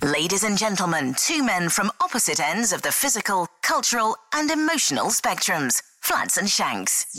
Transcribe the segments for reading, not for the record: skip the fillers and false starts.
Ladies and gentlemen, two men from opposite ends of the physical, cultural and emotional spectrums. Flats and Shanks.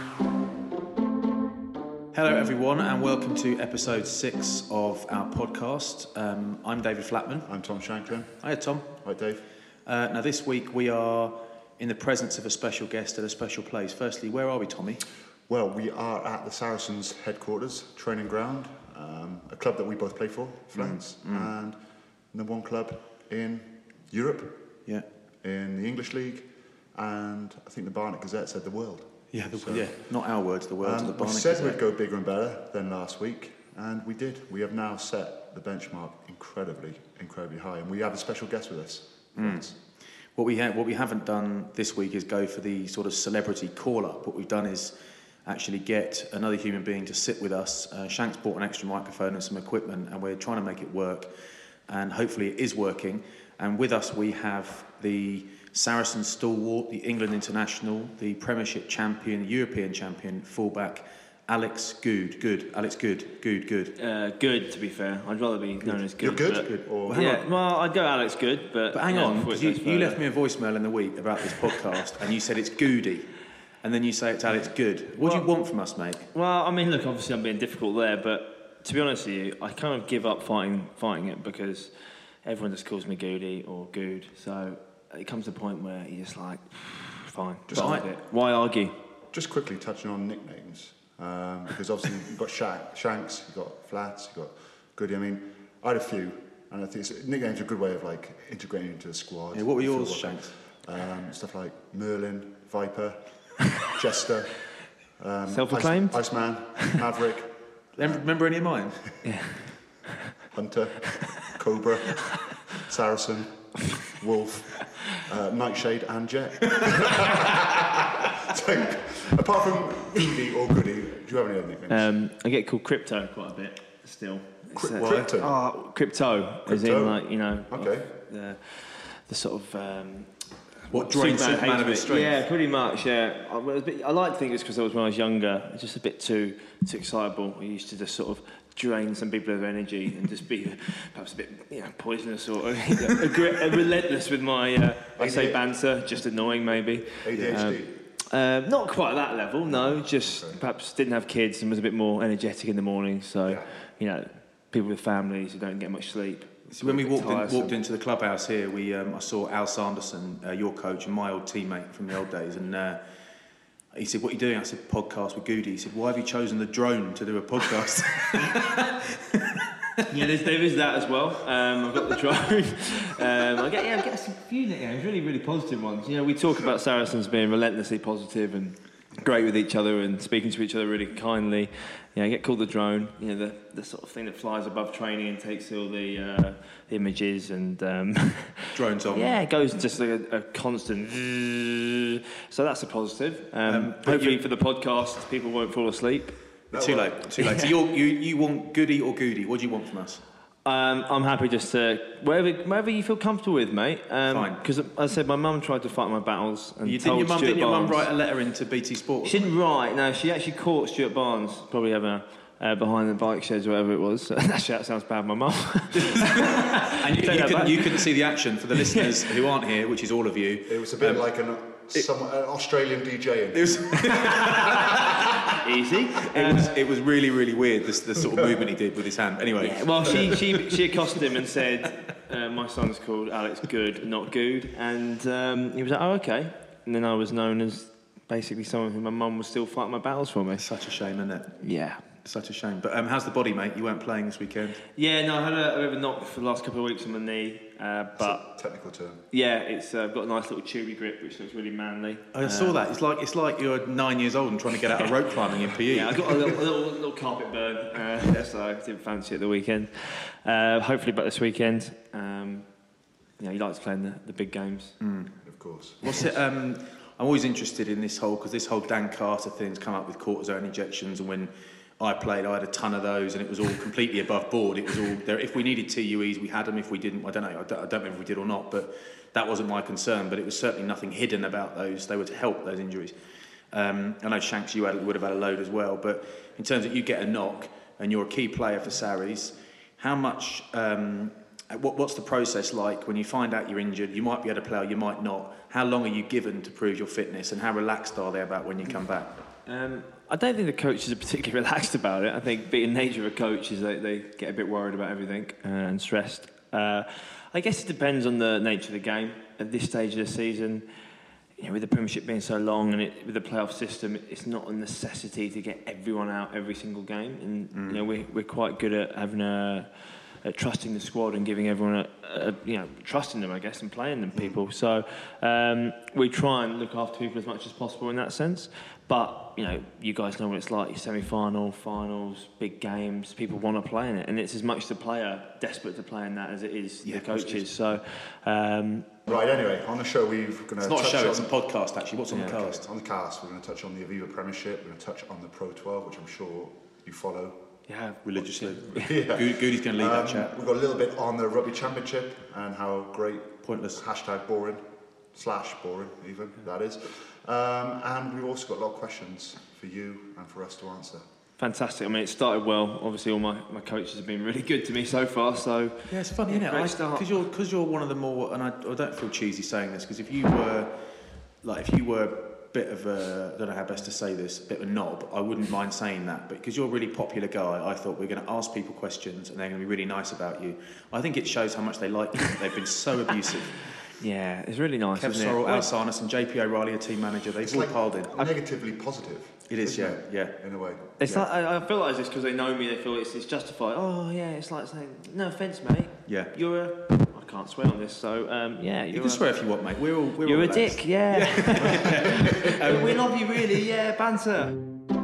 Hello everyone and welcome to episode 6 of our podcast. I'm David Flatman. I'm Tom Shanklin. Hi Tom. Hi Dave. Now this week we are in the presence of a special guest at a special place. Firstly, where are we, Tommy? Well, we are at the Saracens headquarters, training ground, a club that we both play for, Flats, and number one club in Europe, in the English League, and I think the Barnet Gazette said the world. Not our words, the words of the Barnet Gazette. We said Gazette. we'd go bigger and better than last week, and we did. We have now set the benchmark incredibly high, and we have a special guest with us. What we haven't done this week is go for the sort of celebrity call-up. What we've done is actually get another human being to sit with us. Shanks bought an extra microphone and some equipment, and we're trying to make it work, and hopefully it is working. And with us we have the Saracen stalwart, the England international, the Premiership champion, the European champion, fullback, Alex Goode. Good, to be fair. I'd rather be known as Good. You're good? Well, I'd go Alex Good, but hang on, because you left me a voicemail in the week about this podcast, and you said it's Goody, and then you say it's Alex Good. What do you want from us, mate? Well, I mean, look, obviously I'm being difficult there, but to be honest with you, I kind of give up fighting it because everyone just calls me Goody or Good, so it comes to a point where you're just like, fine, just why argue? Just quickly touching on nicknames, because obviously you've got Shanks, you've got Flats, you've got Goody. I mean, I had a few, and I think nicknames are a good way of like integrating into the squad. Yeah, what were yours, Shanks? Stuff like Merlin, Viper, Jester, self-acclaimed, Iceman, Maverick. Remember any of mine? Yeah. Hunter, Cobra, Saracen, Wolf, Nightshade and Jet. So, apart from Goody or Goody, do you have any other nicknames? I get called Crypto quite a bit still. Crypto? Crypto, as in like, you know, okay. the sort of... what drains Superman of his strength? Yeah, pretty much, yeah. I like to think it's because I was when I was younger, just a bit too excitable. I used to just sort of drain some people of energy and just be perhaps a bit poisonous or relentless with my I say banter, just annoying maybe. ADHD? Not quite at that level, no. Just perhaps didn't have kids and was a bit more energetic in the morning. So, people with families who don't get much sleep. So when we walked into the clubhouse here, I saw Al Sanderson, your coach and my old teammate from the old days, and he said, "What are you doing?" I said, "Podcast with Goody." He said, "Why have you chosen the drone to do a podcast?" Yeah, there is that as well. I've got the drone. I get a few nicknames, really positive ones. We talk about Saracens being relentlessly positive and great with each other and speaking to each other really kindly. I get called the drone. The sort of thing that flies above training and takes all the images and drones on. Yeah, it goes just like a constant. So that's a positive. Hopefully for the podcast, people won't fall asleep. Too late. So you want Goody or Goody? What do you want from us? I'm happy just to wherever you feel comfortable with, mate. Fine. Because I said my mum tried to fight my battles and Didn't your mum write a letter into BT Sport? She didn't write. No, she actually caught Stuart Barnes, probably having behind the bike sheds or whatever it was. Actually, that sounds bad, my mum. And you couldn't see the action for the listeners who aren't here, which is all of you. It was a bit like an Australian DJ. It was easy. It was really weird. The sort of movement he did with his hand. Anyway, well, she accosted him and said, "My son's called Alex Good, not Good," and he was like, "Oh, okay." And then I was known as basically someone who my mum was still fighting my battles for me. Such a shame, isn't it? Yeah. Such a shame. But how's the body, mate? You weren't playing this weekend? Yeah, no, I had a bit of a knock for the last couple of weeks on my knee. But it's a technical term. Yeah, it's got a nice little chewy grip, which looks really manly. I saw that. It's like you're 9 years old and trying to get out of rope climbing in PE. Yeah, I got a little carpet burn. So I didn't fancy it the weekend. Hopefully back this weekend. You like to play in the big games. Of course. What's it? I'm always interested in this whole Dan Carter thing's come up with cortisone injections, and when I played, I had a ton of those, and it was all completely above board. It was all there. If we needed TUEs, we had them. If we didn't, I don't know. I don't know if we did or not, but that wasn't my concern. But it was certainly nothing hidden about those. They were to help those injuries. I know Shanks, you would have had a load as well. But in terms of you get a knock and you're a key player for Sarries, how much What's the process like when you find out you're injured? You might be able to play, or you might not. How long are you given to prove your fitness, and how relaxed are they about when you come back? I don't think the coaches are particularly relaxed about it. I think being nature of a coach is they get a bit worried about everything and stressed. I guess it depends on the nature of the game. At this stage of the season, with the Premiership being so long and with the playoff system, it's not a necessity to get everyone out every single game. And we're quite good at having at trusting the squad and giving everyone trusting them, I guess, and playing them people. So we try and look after people as much as possible in that sense. But you guys know what it's like: your semi-final, finals, big games. People want to play in it, and it's as much the player desperate to play in that as it is the coaches. So. Right, anyway, on the show we've going to. It's not a show; it's a podcast. Actually, what's on the cast? On the cast, we're going to touch on the Aviva Premiership. We're going to touch on the Pro 12, which I'm sure you follow. Yeah, religiously. Yeah. Goody's going to lead that chat. We've got a little bit on the Rugby Championship and how great, pointless, #boring, /boring even, that is. And we've also got a lot of questions for you and for us to answer. Fantastic. I mean, it started well. Obviously, all my coaches have been really good to me so far. So yeah, it's funny, isn't it? Because you're one of the more, and I don't feel cheesy saying this, because if you were a bit of a, I don't know how best to say this, a bit of a knob, I wouldn't mind saying that. But because you're a really popular guy, I thought we're going to ask people questions and they're going to be really nice about you. I think it shows how much they like you. They've been so abusive. Yeah, it's really nice. Kev Sorrell, Al Sarnes, and JP O'Reilly, a team manager, they've all piled in. Negatively positive. It is, yeah, in a way. It's like, I feel like it's because they know me. They feel it's justified. Oh yeah, it's like saying, no offence, mate. Yeah. I can't swear on this, so you can swear if you want, mate. We're all You're relaxed. a dick, yeah. We love you, really, yeah. Banter.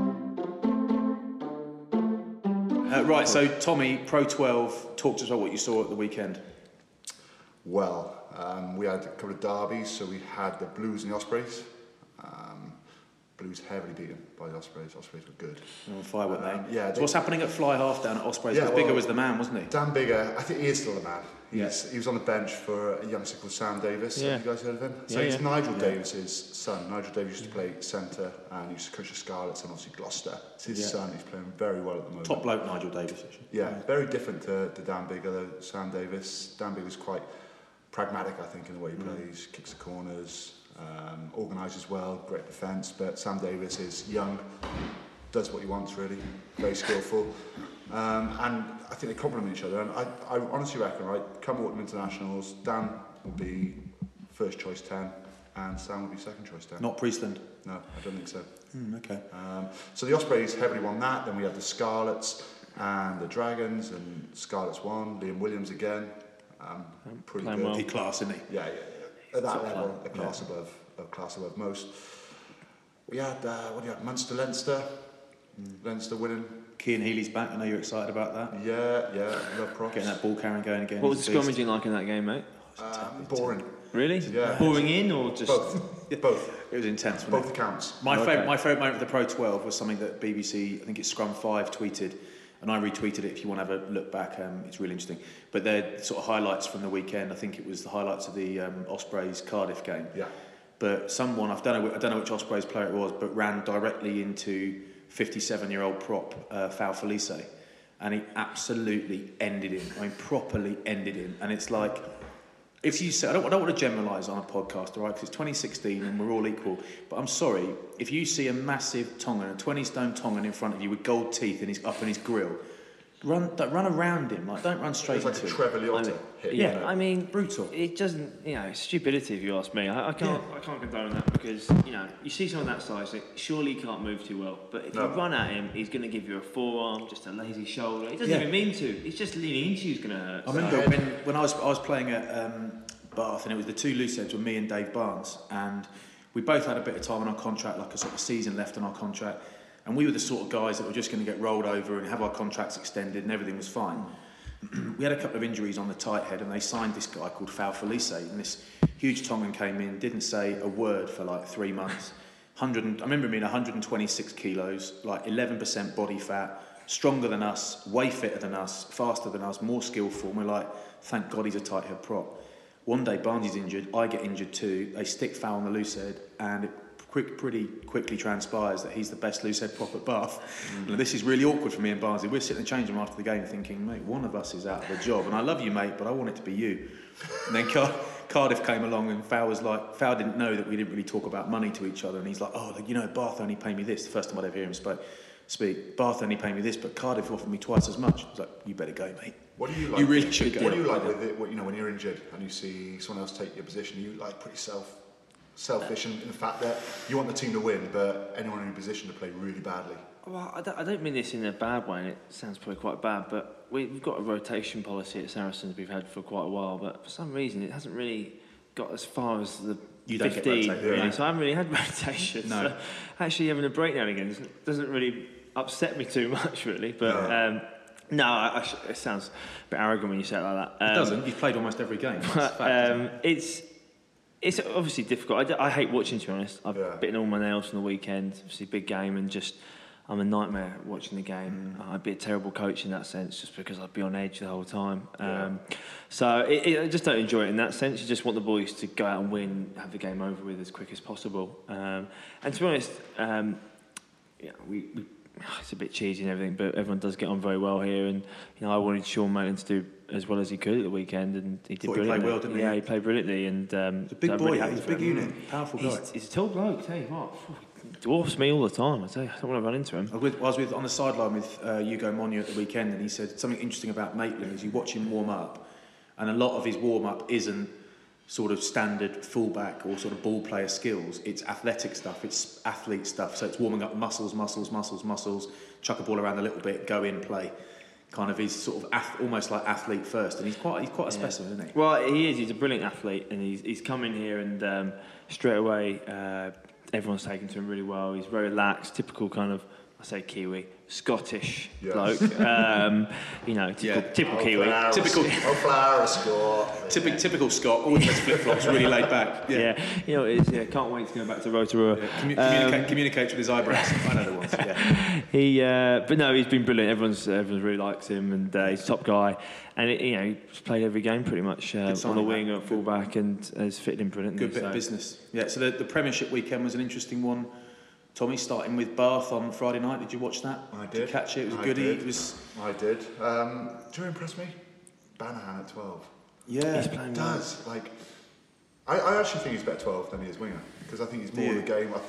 Right, so Tommy, Pro 12, talk to us about what you saw at the weekend. Well, we had a couple of derbies, so we had the Blues and the Ospreys. Blues heavily beaten by the Ospreys. Ospreys were good. On fire, weren't they? Yeah. So what's happening at fly half down at Ospreys? Because Bigger was the man, wasn't he? Dan Bigger, I think he is still the man. He was on the bench for a youngster called Sam Davis. Yeah. Have you guys heard of him? So he's Nigel Davis's son. Nigel Davis used to play centre and used to coach the Scarlets and obviously Gloucester. It's his son. He's playing very well at the moment. Top bloke, Nigel Davis, actually. Yeah, very different to Dan Bigger, though. Sam Davis. Dan Bigger's quite pragmatic, I think, in the way he plays. Kicks the corners. Organises well, great defence, but Sam Davis is young, does what he wants really, very skillful, and I think they complement each other. And I honestly reckon, right, come autumn internationals, Dan will be first choice 10, and Sam will be second choice 10. Not Priestland? No, I don't think so. Okay. So the Ospreys heavily won that. Then we had the Scarlets and the Dragons, and Scarlets won. Liam Williams again, pretty good. Well. He class, isn't he? Yeah. At that level, a class above most. We had Munster, Leinster. Leinster winning. Cian Healy's back. I know you're excited about that. Yeah, love props. Getting that ball carrying going again. What was the scrummaging like in that game, mate? Boring. Really? Yeah. Boring in or just both? Both. It was intense. Both accounts. My favourite moment of the Pro 12 was something that BBC, I think it's Scrum 5, tweeted. And I retweeted it if you want to have a look back. It's really interesting. But they're sort of highlights from the weekend. I think it was the highlights of the Ospreys Cardiff game. Yeah. But someone, I don't know which Ospreys player it was, but ran directly into 57-year-old prop Fal Felice. And he absolutely ended him. I mean, properly ended him. And it's like, if you say, I don't want to generalise on a podcast, all right, because it's 2016 and we're all equal, but I'm sorry, if you see a massive Tongan, a 20-stone Tongan in front of you with gold teeth up in his grill, run around him, don't run straight into him. It's like a Trevor Liotta hit. Yeah, I mean, brutal. It doesn't, it's stupidity if you ask me. I can't condone that because, you see someone that size, surely he can't move too well. But if you run at him, he's going to give you a forearm, just a lazy shoulder. He doesn't even mean to. It's just leaning into you's going to hurt. I remember when I was playing at Bath, and it was the two loose ends were me and Dave Barnes, and we both had a bit of time on our contract, like a sort of season left on our contract. And we were the sort of guys that were just going to get rolled over and have our contracts extended and everything was fine. We had a couple of injuries on the tight head and they signed this guy called Fal Felice, and this huge Tongan came in, didn't say a word for like 3 months. I remember him being 126 kilos, like 11% body fat, stronger than us, way fitter than us, faster than us, more skillful. And we're like, thank God he's a tight head prop. One day Barnes is injured, I get injured too, they stick Fal on the loose head and it pretty quickly transpires that he's the best loose head prop at Bath. And this is really awkward for me and Barnsley. We're sitting in the change room after the game thinking, mate, one of us is out of a job. And I love you, mate, but I want it to be you. And then Cardiff came along and Fowl didn't know that we didn't really talk about money to each other. And he's like, Bath only pay me this. The first time I'd ever hear him speak. Bath only pay me this, but Cardiff offered me twice as much. I was like, you better go, mate. What do you like? You really should go. What do you like with it? When you're injured and you see someone else take your position, you like pretty selfish in the fact that you want the team to win, but anyone in your position to play really badly. Well, I don't mean this in a bad way, and it sounds probably quite bad, but we've got a rotation policy at Saracens we've had for quite a while, but for some reason it hasn't really got as far as the 15. Really. So I haven't really had rotation. No. So actually having a break now and again doesn't really upset me too much, really. But no, it sounds a bit arrogant when you say it like that. It doesn't. You've played almost every game. It's obviously difficult. I hate watching, to be honest. I've bitten all my nails from the weekend. Obviously, big game, and just I'm a nightmare watching the game. I'd be a terrible coach in that sense, just because I'd be on edge the whole time. So I just don't enjoy it in that sense. You just want the boys to go out and win, have the game over with as quick as possible. And to be honest, it's a bit cheesy and everything, but everyone does get on very well here. And I wanted Sean Maitland to do as well as he could at the weekend, and he did brilliantly. He played well, didn't he? Yeah, he played brilliantly, and he's a big boy. He's a big unit, powerful guy. He's a tall bloke. Tell you what, dwarfs me all the time. I tell you, I don't want to run into him. I was on the sideline with Hugo Monio at the weekend, and he said something interesting about Maitland is you watch him warm up, and a lot of his warm up isn't sort of standard fullback or sort of ball player skills. It's athletic stuff. It's athlete stuff. So it's warming up muscles. Chuck a ball around a little bit, go in, play. Kind of, he's sort of almost like athlete first, and he's quite a specimen, isn't he? Well, he is. He's a brilliant athlete, and he's come in here and straight away everyone's taken to him really well. He's very relaxed, typical kind of, I say Kiwi, Scottish bloke. Typical Kiwi. Typical Scot, always has flip-flops, really laid back. Yeah. It is. Yeah, can't wait to go back to Rotorua. Communicates with his eyebrows. I know the ones. Yeah. But no, he's been brilliant. Everyone's really likes him, and he's a top guy. And he's played every game pretty much on the wing at fullback, and has fitted in brilliantly. Good bit of business. Yeah. So the Premiership weekend was an interesting one. Tommy, starting with Bath on Friday night, did you watch that? I did. Did you catch it? It was a goodie. I did. Do you impress me? Banahan at 12. Yeah, he's playing does. Well. Like, I actually think he's better 12 than he is winger, because I think he's more of the game.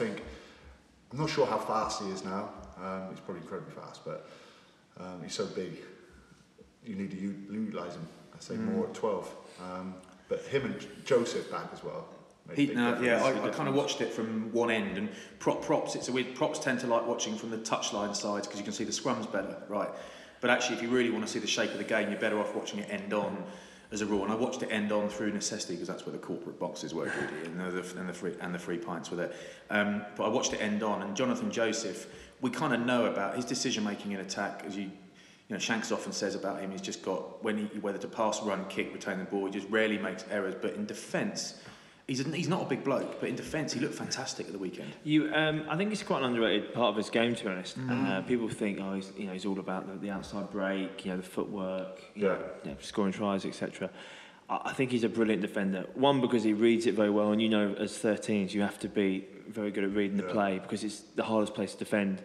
I'm not sure how fast he is now. He's probably incredibly fast, but he's so big. You need to utilise him. I say more at 12. But him and Joseph back as well. I kind of watched it from one end, and props. It's a weird. Props tend to like watching from the touchline sides because you can see the scrums better, right? But actually, if you really want to see the shape of the game, you're better off watching it end on as a rule. And I watched it end on through necessity because that's where the corporate boxes were, and the free pints with it. But I watched it end on, and Jonathan Joseph, we kind of know about his decision making in attack, as Shanks often says about him. He's just got whether to pass, run, kick, retain the ball. He just rarely makes errors. But in defence, he's not a big bloke, but in defence he looked fantastic at the weekend. I think it's quite an underrated part of his game, to be honest. People think, he's all about the outside break, the footwork, scoring tries, etc. I think he's a brilliant defender. One, because he reads it very well, and as 13s you have to be very good at reading the play because it's the hardest place to defend.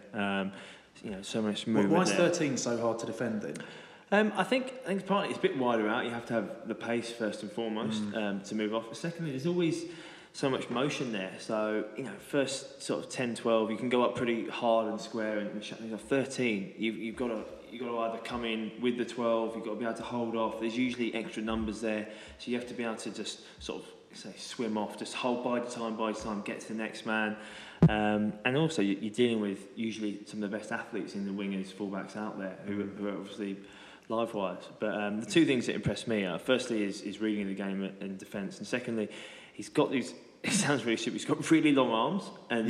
So much movement. Why is 13 so hard to defend then? I think partly it's a bit wider out. You have to have the pace first and foremost to move off. But secondly, there's always so much motion there. So, first sort of 10, 12, you can go up pretty hard and square and shut things off. 13, you've got to either come in with the 12, you've got to be able to hold off. There's usually extra numbers there. So you have to be able to just sort of swim off, just hold by the time, get to the next man. And also you're dealing with usually some of the best athletes in the wingers, fullbacks out there who are obviously live-wise. But the two things that impressed me are, firstly, is reading the game in defence, and secondly, he's got these. It sounds really stupid. He's got really long arms, and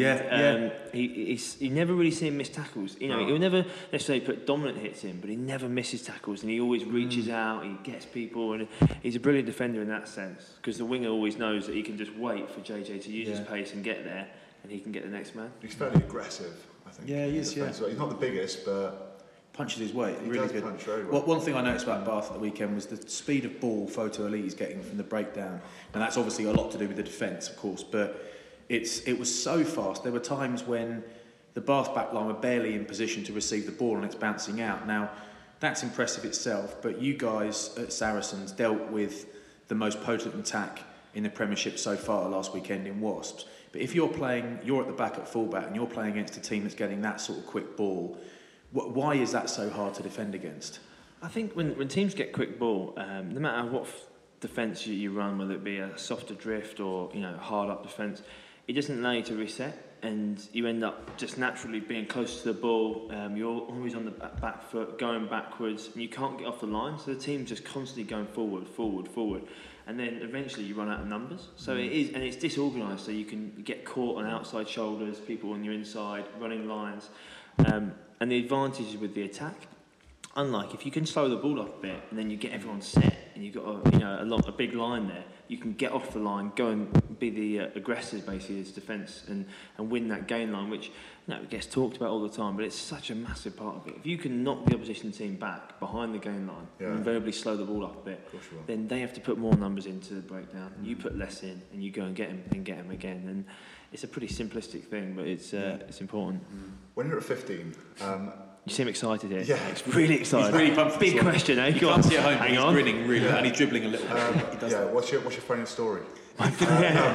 he never really see him miss tackles. He'll never necessarily put dominant hits in, but he never misses tackles, and he always reaches out. He gets people, and he's a brilliant defender in that sense. Because the winger always knows that he can just wait for JJ to use his pace and get there, and he can get the next man. He's fairly aggressive, I think. Yeah, he is. Yeah, he's not the biggest, but punches his weight. He really does good. punch very well. One thing I noticed about Bath at the weekend was the speed of ball Photo Elite is getting from the breakdown, and that's obviously a lot to do with the defence, of course. But it was so fast. There were times when the Bath back line were barely in position to receive the ball and it's bouncing out. Now, that's impressive itself, but you guys at Saracens dealt with the most potent attack in the Premiership so far last weekend in Wasps. But if you're at the back at fullback and you're playing against a team that's getting that sort of quick ball, why is that so hard to defend against? I think when teams get quick ball, no matter what defence you run, whether it be a softer drift or hard up defence, it doesn't allow you to reset, and you end up just naturally being close to the ball. You're always on the back foot, going backwards, and you can't get off the line. So the team's just constantly going forward, and then eventually you run out of numbers. So it's disorganised. So you can get caught on outside shoulders, people on your inside, running lines, and the advantage with the attack. Unlike if you can slow the ball up a bit and then you get everyone set and you've got a big line there, you can get off the line, go and be the aggressors basically as defence and win that gain line, which it gets talked about all the time, but it's such a massive part of it. If you can knock the opposition team back behind the gain line and invariably slow the ball up a bit, then they have to put more numbers into the breakdown. You put less in and you go and get them again. And it's a pretty simplistic thing, but it's important. When you're at 15... you seem excited here. Yeah. It's really excited. He's really pumped. Big question, eh? You can't see at home, hang he's on. grinning really, and he's dribbling a little bit. He does that. What's your funniest story? Tell us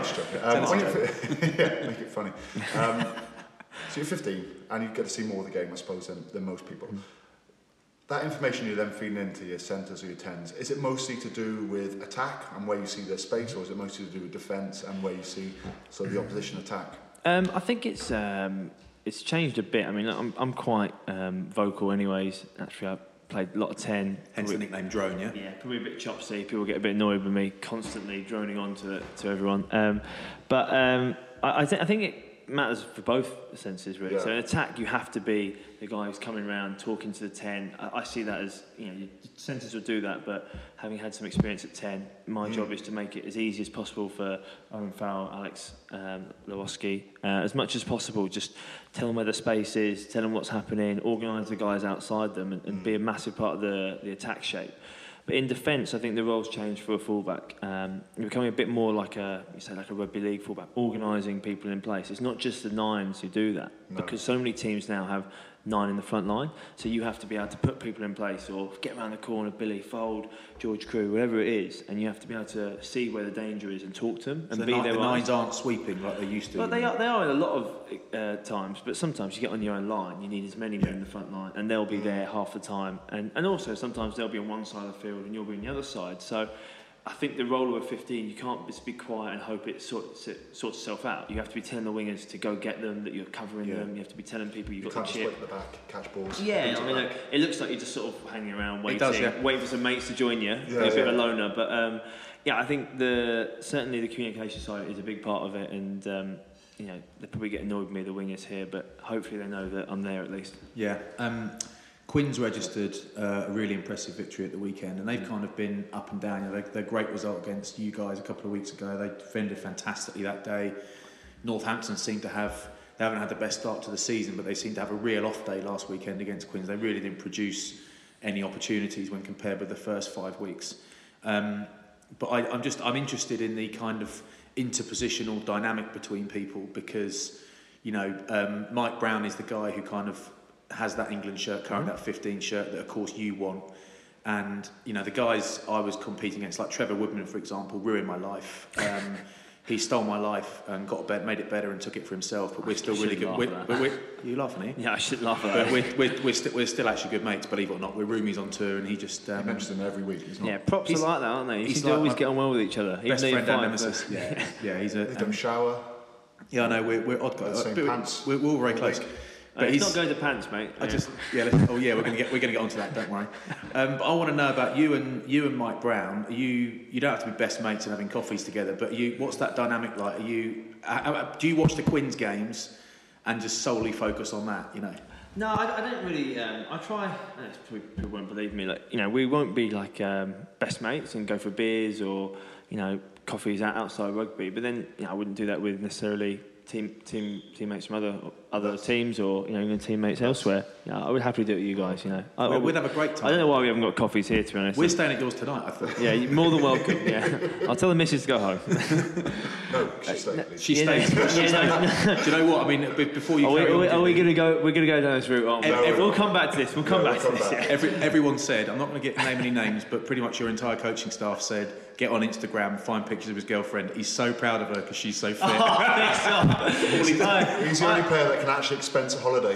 Yeah, make it funny. So you're 15 and you get to see more of the game, I suppose, than most people. That information you're then feeding into your centres or your tens, is it mostly to do with attack and where you see their space, or is it mostly to do with defence and where you see sort of the opposition attack? I think it's changed a bit. I mean, I'm quite vocal anyways. Actually, I played a lot of 10. Hence the nickname Drone, yeah? Yeah, probably a bit chopsy. People get a bit annoyed with me constantly droning on to everyone. I think it matters for both senses, really. Yeah. So in attack, you have to be the guy who's coming around, talking to the 10. I see that as, centres will do that, but having had some experience at 10, my job is to make it as easy as possible for Owen Farrell, Alex Lewoski, as much as possible. Just tell them where the space is, tell them what's happening, organise the guys outside them, and be a massive part of the attack shape. But in defence, I think the role's changed for a fullback. You're becoming a bit more like a rugby league fullback, organising people in place. It's not just the nines who do that, because so many teams now have 9 in the front line. So you have to be able to put people in place, or get around the corner, Billy, Fold, George Crew, whatever it is, and you have to be able to see where the danger is and talk to them. And so be the nines aren't sweeping like they used to. Well, they are in a lot of times, but sometimes you get on your own line, you need as many men in the front line, and they'll be there half the time. And also sometimes they'll be on one side of the field and you'll be on the other side. So I think the role of a 15, you can't just be quiet and hope it sorts itself out. You have to be telling the wingers to go get them, that you're covering them. You have to be telling people you've got the chip. You can't just wait at the back, catch balls. Yeah, I mean, it looks like you're just sort of hanging around waiting, waiting for some mates to join you. Yeah, a bit of a loner, but I think certainly the communication side is a big part of it, and they probably get annoyed with me, the wingers here, but hopefully they know that I'm there at least. Yeah. Quins registered a really impressive victory at the weekend, and they've kind of been up and down. Their great result against you guys a couple of weeks ago, they defended fantastically that day. Northampton seem to they haven't had the best start to the season, but they seem to have a real off day last weekend against Quins. They really didn't produce any opportunities when compared with the first 5 weeks. But I'm interested in the kind of interpositional dynamic between people, because Mike Brown is the guy who kind of has that England shirt, current that 15 shirt that of course you want, and the guys I was competing against, like Trevor Woodman for example, ruined my life. He stole my life and made it better and took it for himself, but we're still really good. You laughing, are you? Yeah, I should laugh at that. But we're still actually good mates, believe it or not. We're roomies on tour, and he just he mentions them every week. He's not. Yeah, props are like that, aren't they? You seem to always get on well with each other. Best friend and nemesis. Yeah, he's a. They don't shower. Yeah, I know we're odd guys. Same pants. We're all very close. But he's not going to pants, mate. We're going to get onto that. Don't worry. But I want to know about you and Mike Brown. You don't have to be best mates and having coffees together, but what's that dynamic like? Do you watch the Quins games and just solely focus on that? No, I don't really. I try. People won't believe me. We won't be like best mates and go for beers or coffees outside rugby. But then I wouldn't do that with necessarily teammates from other other teams or England teammates elsewhere, I would happily do it with you guys. We'd have a great time. I don't know why we haven't got coffees here, to be honest. We're staying at yours tonight, I thought. Yeah, you're more than welcome. Yeah, I'll tell the missus to go home. No, she's staying. She stays. Do you know what I mean? Before you carry on, we're going to go down this route, aren't we? We'll come back to this. We'll come back to this. Yeah. Everyone said, I'm not going to name any names, but pretty much your entire coaching staff said, get on Instagram, find pictures of his girlfriend. He's so proud of her because she's so fit. He's the only player that can actually expense a holiday.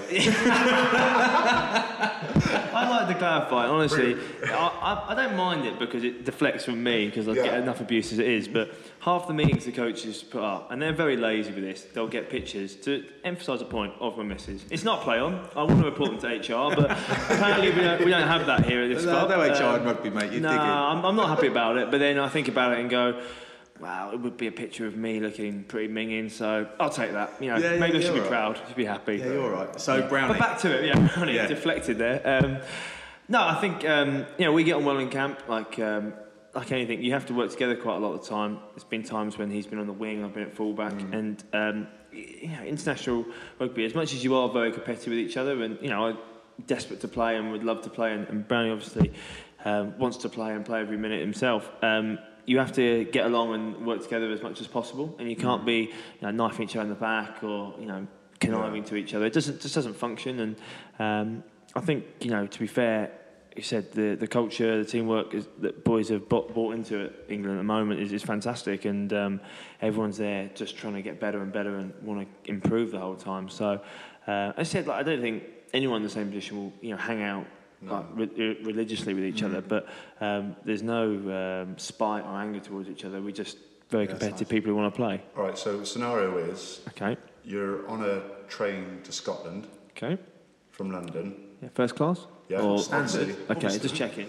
I'd like to clarify, honestly, I don't mind it because it deflects from me because I get enough abuse as it is, but half the meetings the coaches put up, and they're very lazy with this, they'll get pictures to emphasise a point of my missus. It's not play on, I want to report them to HR, but apparently we don't have that here at this club. No HR in rugby, mate, I'm not happy about it, but then I think about it and go, wow, it would be a picture of me looking pretty minging, so I'll take that. Maybe I should be proud, should be happy. Yeah, you're all right. So Brownie. But back to it, Brownie, deflected there. No, I think we get on well in camp. Like anything, you have to work together quite a lot of the time. There's been times when he's been on the wing, I've been at fullback, and international rugby. As much as you are very competitive with each other, and I'm desperate to play and would love to play, and Brownie obviously wants to play and play every minute himself. You have to get along and work together as much as possible, and you can't be knifing each other in the back or conniving to each other. It just doesn't function. And I think to be fair, you said the culture, the teamwork that boys have bought into at England at the moment is fantastic, and everyone's there just trying to get better and better and want to improve the whole time. So I said, I don't think anyone in the same position will hang out. Religiously with each other, but there's no spite or anger towards each other. We're just very competitive people who want to play. All right, so the scenario is you're on a train to Scotland from London. Yeah, first class? Yeah, or standard. Okay, obviously. just checking.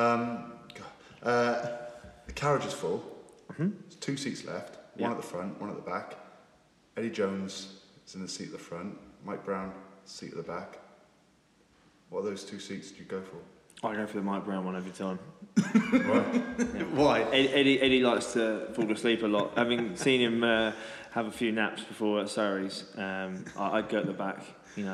The carriage is full. There's 2 seats left, one at the front, one at the back. Eddie Jones is in the seat at the front, Mike Brown, seat at the back. What of those 2 seats do you go for? I go for the Mike Brown one every time. Right. Why? Eddie likes to fall asleep a lot. Having seen him have a few naps before at Surrey's, I'd go at the back, And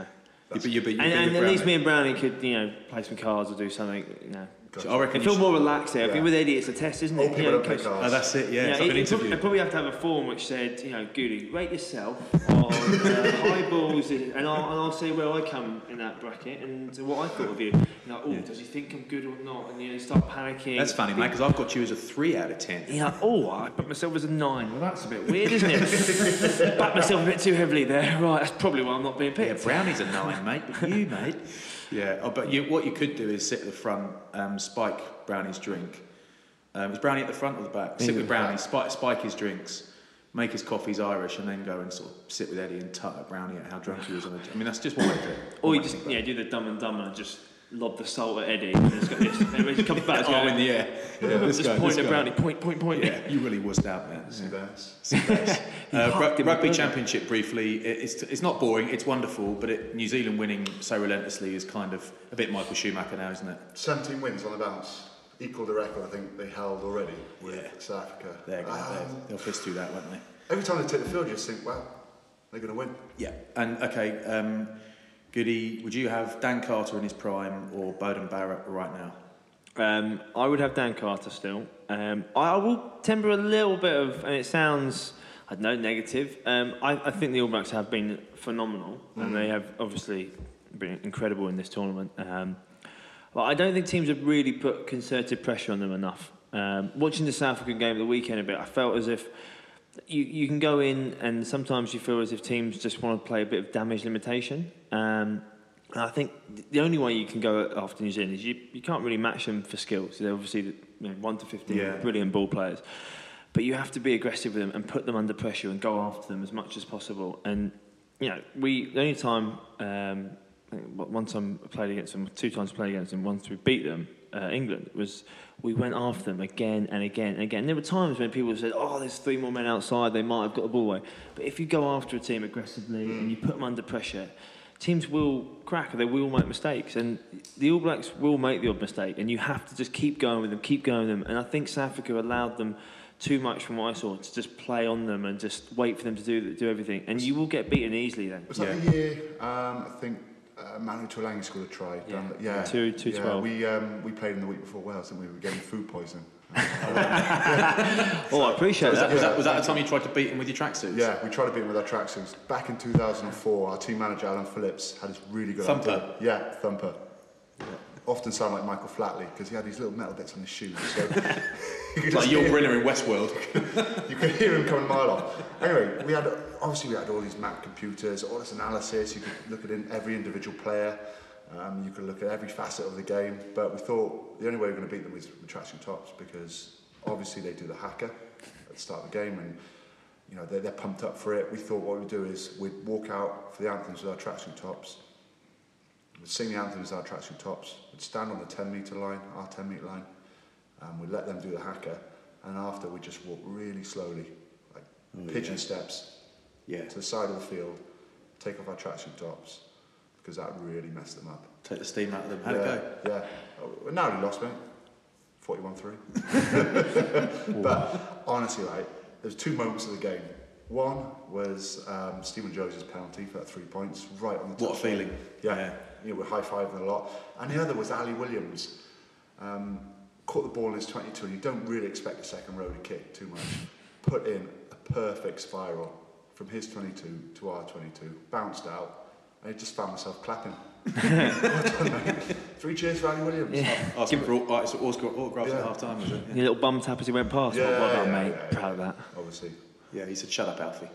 at least me and Brownie could, play some cards or do something, Gotcha. I reckon I feel more relaxed here. I think with Eddie it's a test, isn't it? Oh, that's it, yeah. It's like an interview. I'd probably have to have a form which said, Goody, rate yourself on high balls, and I'll say where I come in that bracket and what I thought of you. Does he think I'm good or not? And you start panicking. That's funny, mate, because I've got you as a 3 out of 10. I put myself as a 9. Well, that's a bit weird, isn't it? Backed myself a bit too heavily there. Right, that's probably why I'm not being picked. Yeah, Brownie's a 9, mate, but you, mate. Yeah, but what you could do is sit at the front, spike Brownie's drink. Is Brownie at the front or the back? Sit with Brownie, spike his drinks, make his coffees Irish, and then go and sort of sit with Eddie and tut at Brownie at how drunk he was. That's just what I do. Or you just do the Dumb and Dumber and just lob the salt at Eddie. And it's got this, and when he comes back, it's in the air. Just point at Brownie, point. Yeah, you really wussed out, man. Seabass. Rugby Championship briefly. It's not boring. It's wonderful, but New Zealand winning so relentlessly is kind of a bit Michael Schumacher now, isn't it? 17 wins on the bounce. Equal the record I think they held already with South Africa. They'll fist through that, won't they? Every time they take the field, you just think, wow, they're going to win. Yeah, and Goody, would you have Dan Carter in his prime or Beauden Barrett right now? I would have Dan Carter still. I will temper a little bit of, and it sounds, I don't know, negative. I think the All Blacks have been phenomenal, and they have obviously been incredible in this tournament. But I don't think teams have really put concerted pressure on them enough. Watching the South African game at the weekend a bit, I felt as if you can go in and sometimes you feel as if teams just want to play a bit of damage limitation. And I think the only way you can go after New Zealand is you can't really match them for skills. They're obviously 1 to 15 brilliant ball players. But you have to be aggressive with them and put them under pressure and go after them as much as possible. And, the only time... one time I played against them, 2 times I played against them, once we beat them, England, was we went after them again and again and again. There were times when people said, there's 3 more men outside, they might have got the ball away. But if you go after a team aggressively and you put them under pressure, teams will crack, or they will make mistakes, and the All Blacks will make the odd mistake, and you have to just keep going with them. And I think South Africa allowed them too much, from what I saw, to just play on them and just wait for them to do everything, and you will get beaten easily then. Was that the year? I think Manu Tuilagi scored a try. Yeah. 2-12. We played in the week before Wales, and we were getting food poisoning. Oh, I appreciate that. Was that the time you tried to beat him with your tracksuits? Yeah, we tried to beat him with our tracksuits. Back in 2004, our team manager Alan Phillips had this really good Thumper. idea. Yeah, Thumper. Yeah. Often sound like Michael Flatley because he had these little metal bits on his shoes. So it's like Yul Brynner in Westworld. You could hear him coming a mile off. Anyway, we had all these map computers, all this analysis. You could look at every individual player. You could look at every facet of the game, but we thought the only way we were going to beat them was with tracksuit tops, because obviously they do the haka at the start of the game, and you know they're pumped up for it. We thought what we'd do is we'd walk out for the anthems with our tracksuit tops, we'd sing the anthems with our tracksuit tops, we'd stand on the 10-metre line, our 10-metre line, and we'd let them do the haka, and after we'd just walk really slowly, like pigeon steps, to the side of the field, take off our tracksuit tops, because that really messed them up. Take the steam out of them. How'd it go? Yeah. Well, now we lost, mate. 41-3. But honestly, right, there's two moments of the game. One was Stephen Jones' penalty for that 3 points, right on the top. What a feeling. Yeah. You know, we're high-fiving a lot. And the other was Ali Williams. Caught the ball in his 22, and you don't really expect a second row to kick too much. Put in a perfect spiral from his 22 to our 22, bounced out, and I just found myself clapping. Well done, mate. 3 cheers for Ali Williams. Yeah. Asking for autographs at half time, was it? Your little bum tap as he went past. Well done, mate. Proud of that. Obviously. Yeah, he said, "Shut up, Alfie."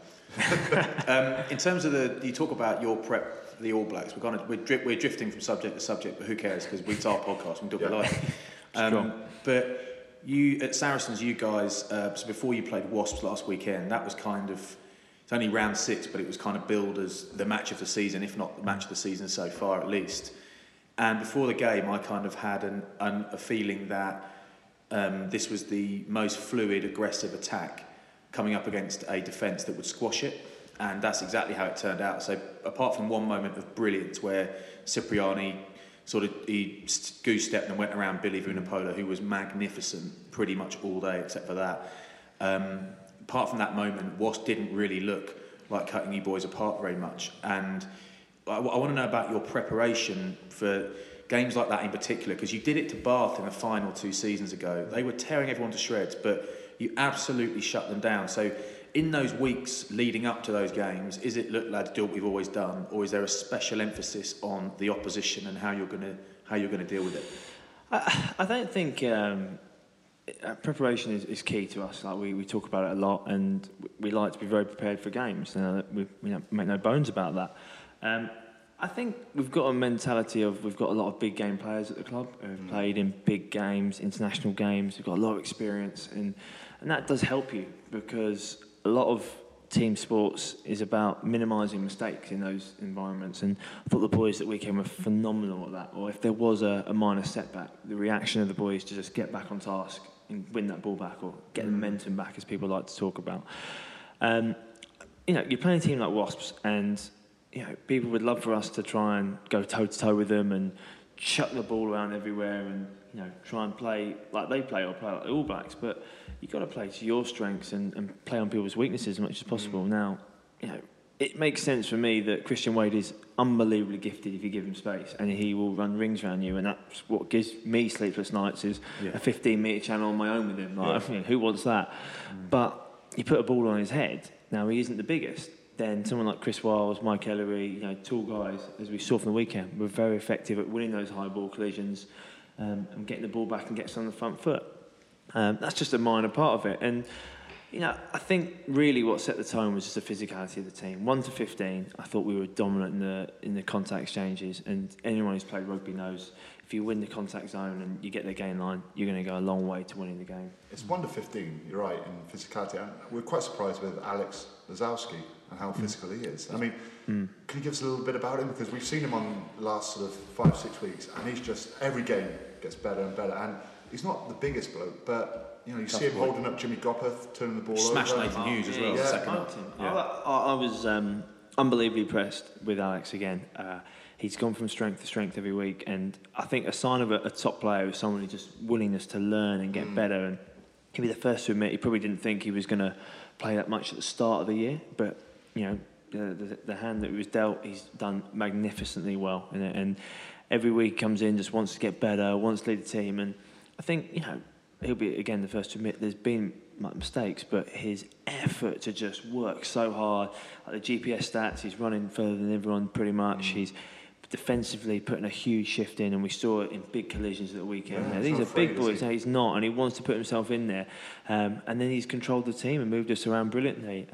In terms of you talk about your prep for the All Blacks. We're drifting from subject to subject, but who cares? Because it's our podcast. We can do what we like. But you at Saracens, you guys. So before you played Wasps last weekend, that was kind of. It's only round 6, but it was kind of billed as the match of the season, if not the match of the season so far at least. And before the game, I kind of had a feeling that this was the most fluid, aggressive attack coming up against a defence that would squash it. And that's exactly how it turned out. So apart from one moment of brilliance where Cipriani he goose-stepped and went around Billy Vunipola, who was magnificent pretty much all day except for that. Apart from that moment, Wasp didn't really look like cutting you boys apart very much. And I want to know about your preparation for games like that in particular, because you did it to Bath in the final 2 seasons ago. They were tearing everyone to shreds, but you absolutely shut them down. So in those weeks leading up to those games, is it, look, lads, do what we've always done, or is there a special emphasis on the opposition and how you're going to deal with it? I don't think... preparation is key to us. Like we talk about it a lot, and we like to be very prepared for games. We make no bones about that. I think we've got a mentality of we've got a lot of big game players at the club who've played in big games, international games. We've got a lot of experience, and that does help you, because a lot of team sports is about minimising mistakes in those environments, and I thought the boys that weekend were phenomenal at that. Or if there was a minor setback, the reaction of the boys to just get back on task and win that ball back, or get the momentum back, as people like to talk about. You're playing a team like Wasps, and people would love for us to try and go toe to toe with them and chuck the ball around everywhere and try and play like they play or play like the All Blacks. But you've got to play to your strengths and play on people's weaknesses as much as possible. Now, it makes sense for me that Christian Wade is unbelievably gifted if you give him space, and he will run rings around you, and that's what gives me sleepless nights, is a 15-metre channel on my own with him. Who wants that? But you put a ball on his head, now he isn't the biggest, then someone like Chris Wiles, Mike Ellery, tall guys, as we saw from the weekend, were very effective at winning those high ball collisions and getting the ball back and getting us on the front foot. That's just a minor part of it. And I think really what set the tone was just the physicality of the team. 1 to 15, I thought we were dominant in the contact exchanges, and anyone who's played rugby knows if you win the contact zone and you get the gain line, you're going to go a long way to winning the game. It's 1 to 15, you're right, in physicality. And we're quite surprised with Alex Lazowski and how physical he is. I mean, can you give us a little bit about him? Because we've seen him on the last sort of 5-6 weeks, and he's just, every game gets better and better. And he's not the biggest bloke, but you see him holding up Jimmy Gopperth, turning the ball Smashed over. Nathan Hughes as well, the second half. I was unbelievably impressed with Alex again. He's gone from strength to strength every week, and I think a sign of a top player is someone who's just willingness to learn and get better. And he'll be the first to admit he probably didn't think he was going to play that much at the start of the year, but the hand that he was dealt, he's done magnificently well in it. And every week comes in, just wants to get better, wants to lead the team. And I think he'll be again the first to admit there's been mistakes, but his effort to just work so hard, like the GPS stats, he's running further than everyone pretty much. He's defensively putting a huge shift in, and we saw it in big collisions at the weekend. These are big boys. No, he's not, and he wants to put himself in there. And then he's controlled the team and moved us around brilliantly.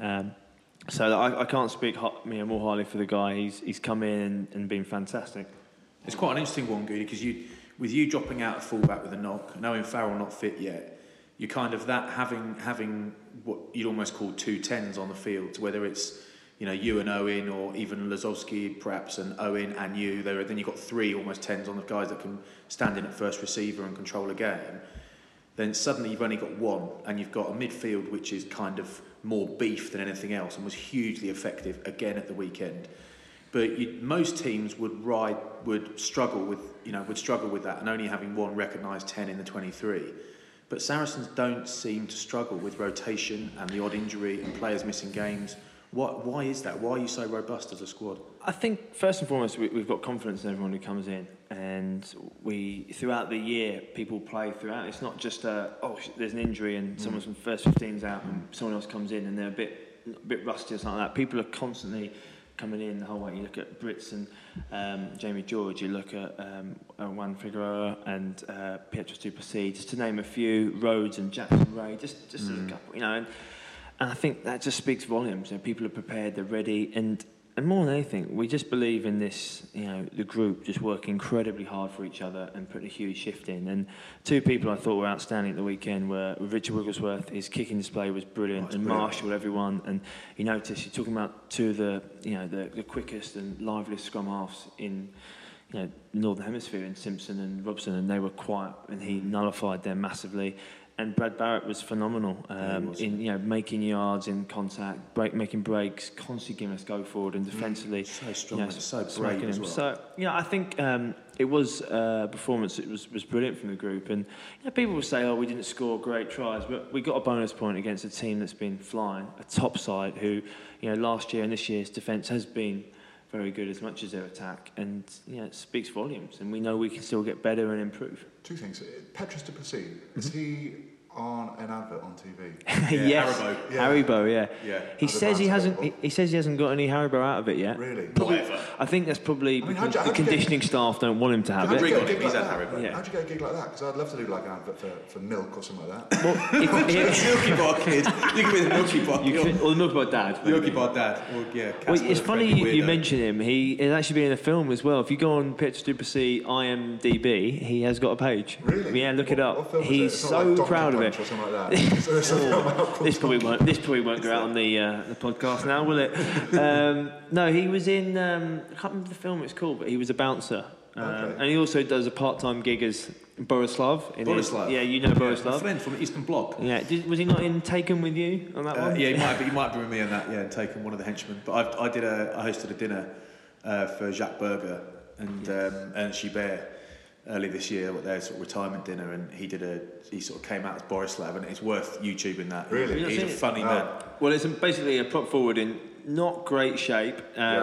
So I can't speak more highly for the guy. He's come in and been fantastic. It's quite an interesting one, Goody, because with you dropping out at fullback with a knock, knowing Farrell not fit yet, you kind of that having what you'd almost call 2 10s on the field, whether it's you and Owen, or even Lazowski perhaps and Owen and you. Then you've got 3 almost 10s on the guys that can stand in at first receiver and control a game. Then suddenly you've only got 1, and you've got a midfield which is kind of more beef than anything else, and was hugely effective again at the weekend. But most teams would struggle with that, and only having 1 recognised 10 in the 23. But Saracens don't seem to struggle with rotation and the odd injury and players missing games. Why is that? Why are you so robust as a squad? I think first and foremost we've got confidence in everyone who comes in, and throughout the year people play throughout. It's not just there's an injury and someone's from first 15's out and someone else comes in and they're a bit rusty or something like that. People are constantly coming in the whole way. You look at Brits and Jamie George, you look at Juan Figueroa and Pietro Stupici, just to name a few, Rhodes and Jackson Ray, just as a couple, and I think that just speaks volumes. People are prepared, they're ready, and more than anything, we just believe in this, the group just working incredibly hard for each other and putting a huge shift in. And 2 people I thought were outstanding at the weekend were Richard Wigglesworth. His kicking display was brilliant, and marshalled everyone. And you notice you're talking about 2 of the quickest and liveliest scrum halves in Northern Hemisphere, in Simpson and Robson, and they were quiet, and he nullified them massively. And Brad Barrett was phenomenal in making yards, in contact, making breaks, constantly giving us go forward, and defensively so strong, so brave as well. So I think it was a performance that was brilliant from the group. And people will say, we didn't score great tries, but we got a bonus point against a team that's been flying, a top side who last year and this year's defence has been very good as much as their attack, and it speaks volumes, and we know we can still get better and improve. 2 things. Petrus Duplessis, is he on an advert on TV? Yes, Haribo, yeah. He says he hasn't got any Haribo out of it yet. Really? Whatever. I think that's probably because the conditioning staff don't want him to have it. He's had Haribo. Yeah. How'd you get a gig like that? Because I'd love to do like an advert for milk or something like that. Well, Milky Bar kid. You can be the Milky Bar. Or the Milky Bar dad. Milky Bar dad. Well, it's funny you mention him. He has actually been in a film as well. If you go on Pietro Stupici IMDb, he has got a page. Really? Yeah, look it up. What film He's is it? so Like proud of Punch it. Or something like that. This probably won't go out on the podcast now, will it? No, he was in. I can't remember the film it's called, but he was a bouncer, and he also does a part-time gig as Borislav. Yeah, you know Borislav. A friend from Eastern Bloc. Yeah, was he not in Taken with you on that one? Yeah, he might be with me on that. Yeah, Taken, one of the henchmen. But I hosted a dinner for Jacques Berger and Ernst Joubert early this year, their sort of retirement dinner, and he sort of came out as Borislav, and it's worth YouTubing that. Really? He's a funny man. Well, it's basically a prop forward in not great shape,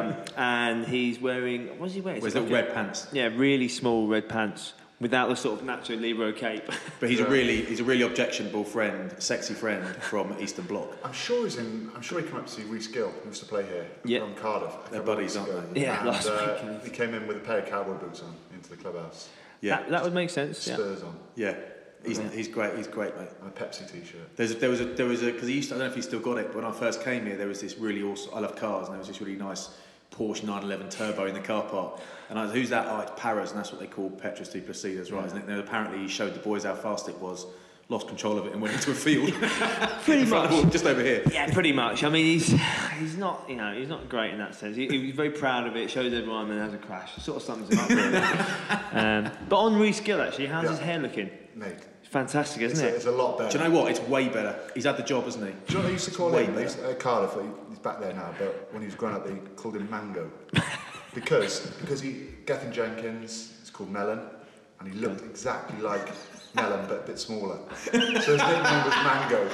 and he's wearing, what is he wearing? Little red pants. Yeah, really small red pants without the sort of Nacho Libero cape. But he's a really objectionable friend, sexy friend from Eastern Bloc. I'm sure he came up to see Rhys Gill, who used to play here from Cardiff. They're buddies, aren't they? Yeah, last week. He came in with a pair of cowboy boots on into the clubhouse. Yeah, that would make sense. Spurs on. Yeah, he's great. He's great, mate. And a Pepsi T-shirt. There was a because he used to, I don't know if he still got it, but when I first came here, there was this really awesome. I love cars, and there was this really nice Porsche 911 Turbo in the car park. And I was, who's that? Oh, it's Paras, and that's what they call Petrus Duplessis. That's right, isn't it? And apparently he showed the boys how fast it was, lost control of it, and went into a field. Pretty much, just over here. Yeah, pretty much. I mean, he's not, he's not great in that sense. He's very proud of it. Shows everyone, and has a crash. It sort of sums him up. Really. But on Rhys Gill, actually, how's his hair looking? Mate, fantastic, isn't it? It's a lot better. Do you know what? It's way better. He's had the job, hasn't he? Do you know what they used to call Way him? better. Cardiff, he's back there now, but when he was growing up, they called him Mango. because Gethin Jenkins is called Melon, and he looked exactly like Melon, but a bit smaller. So his nickname was Mango.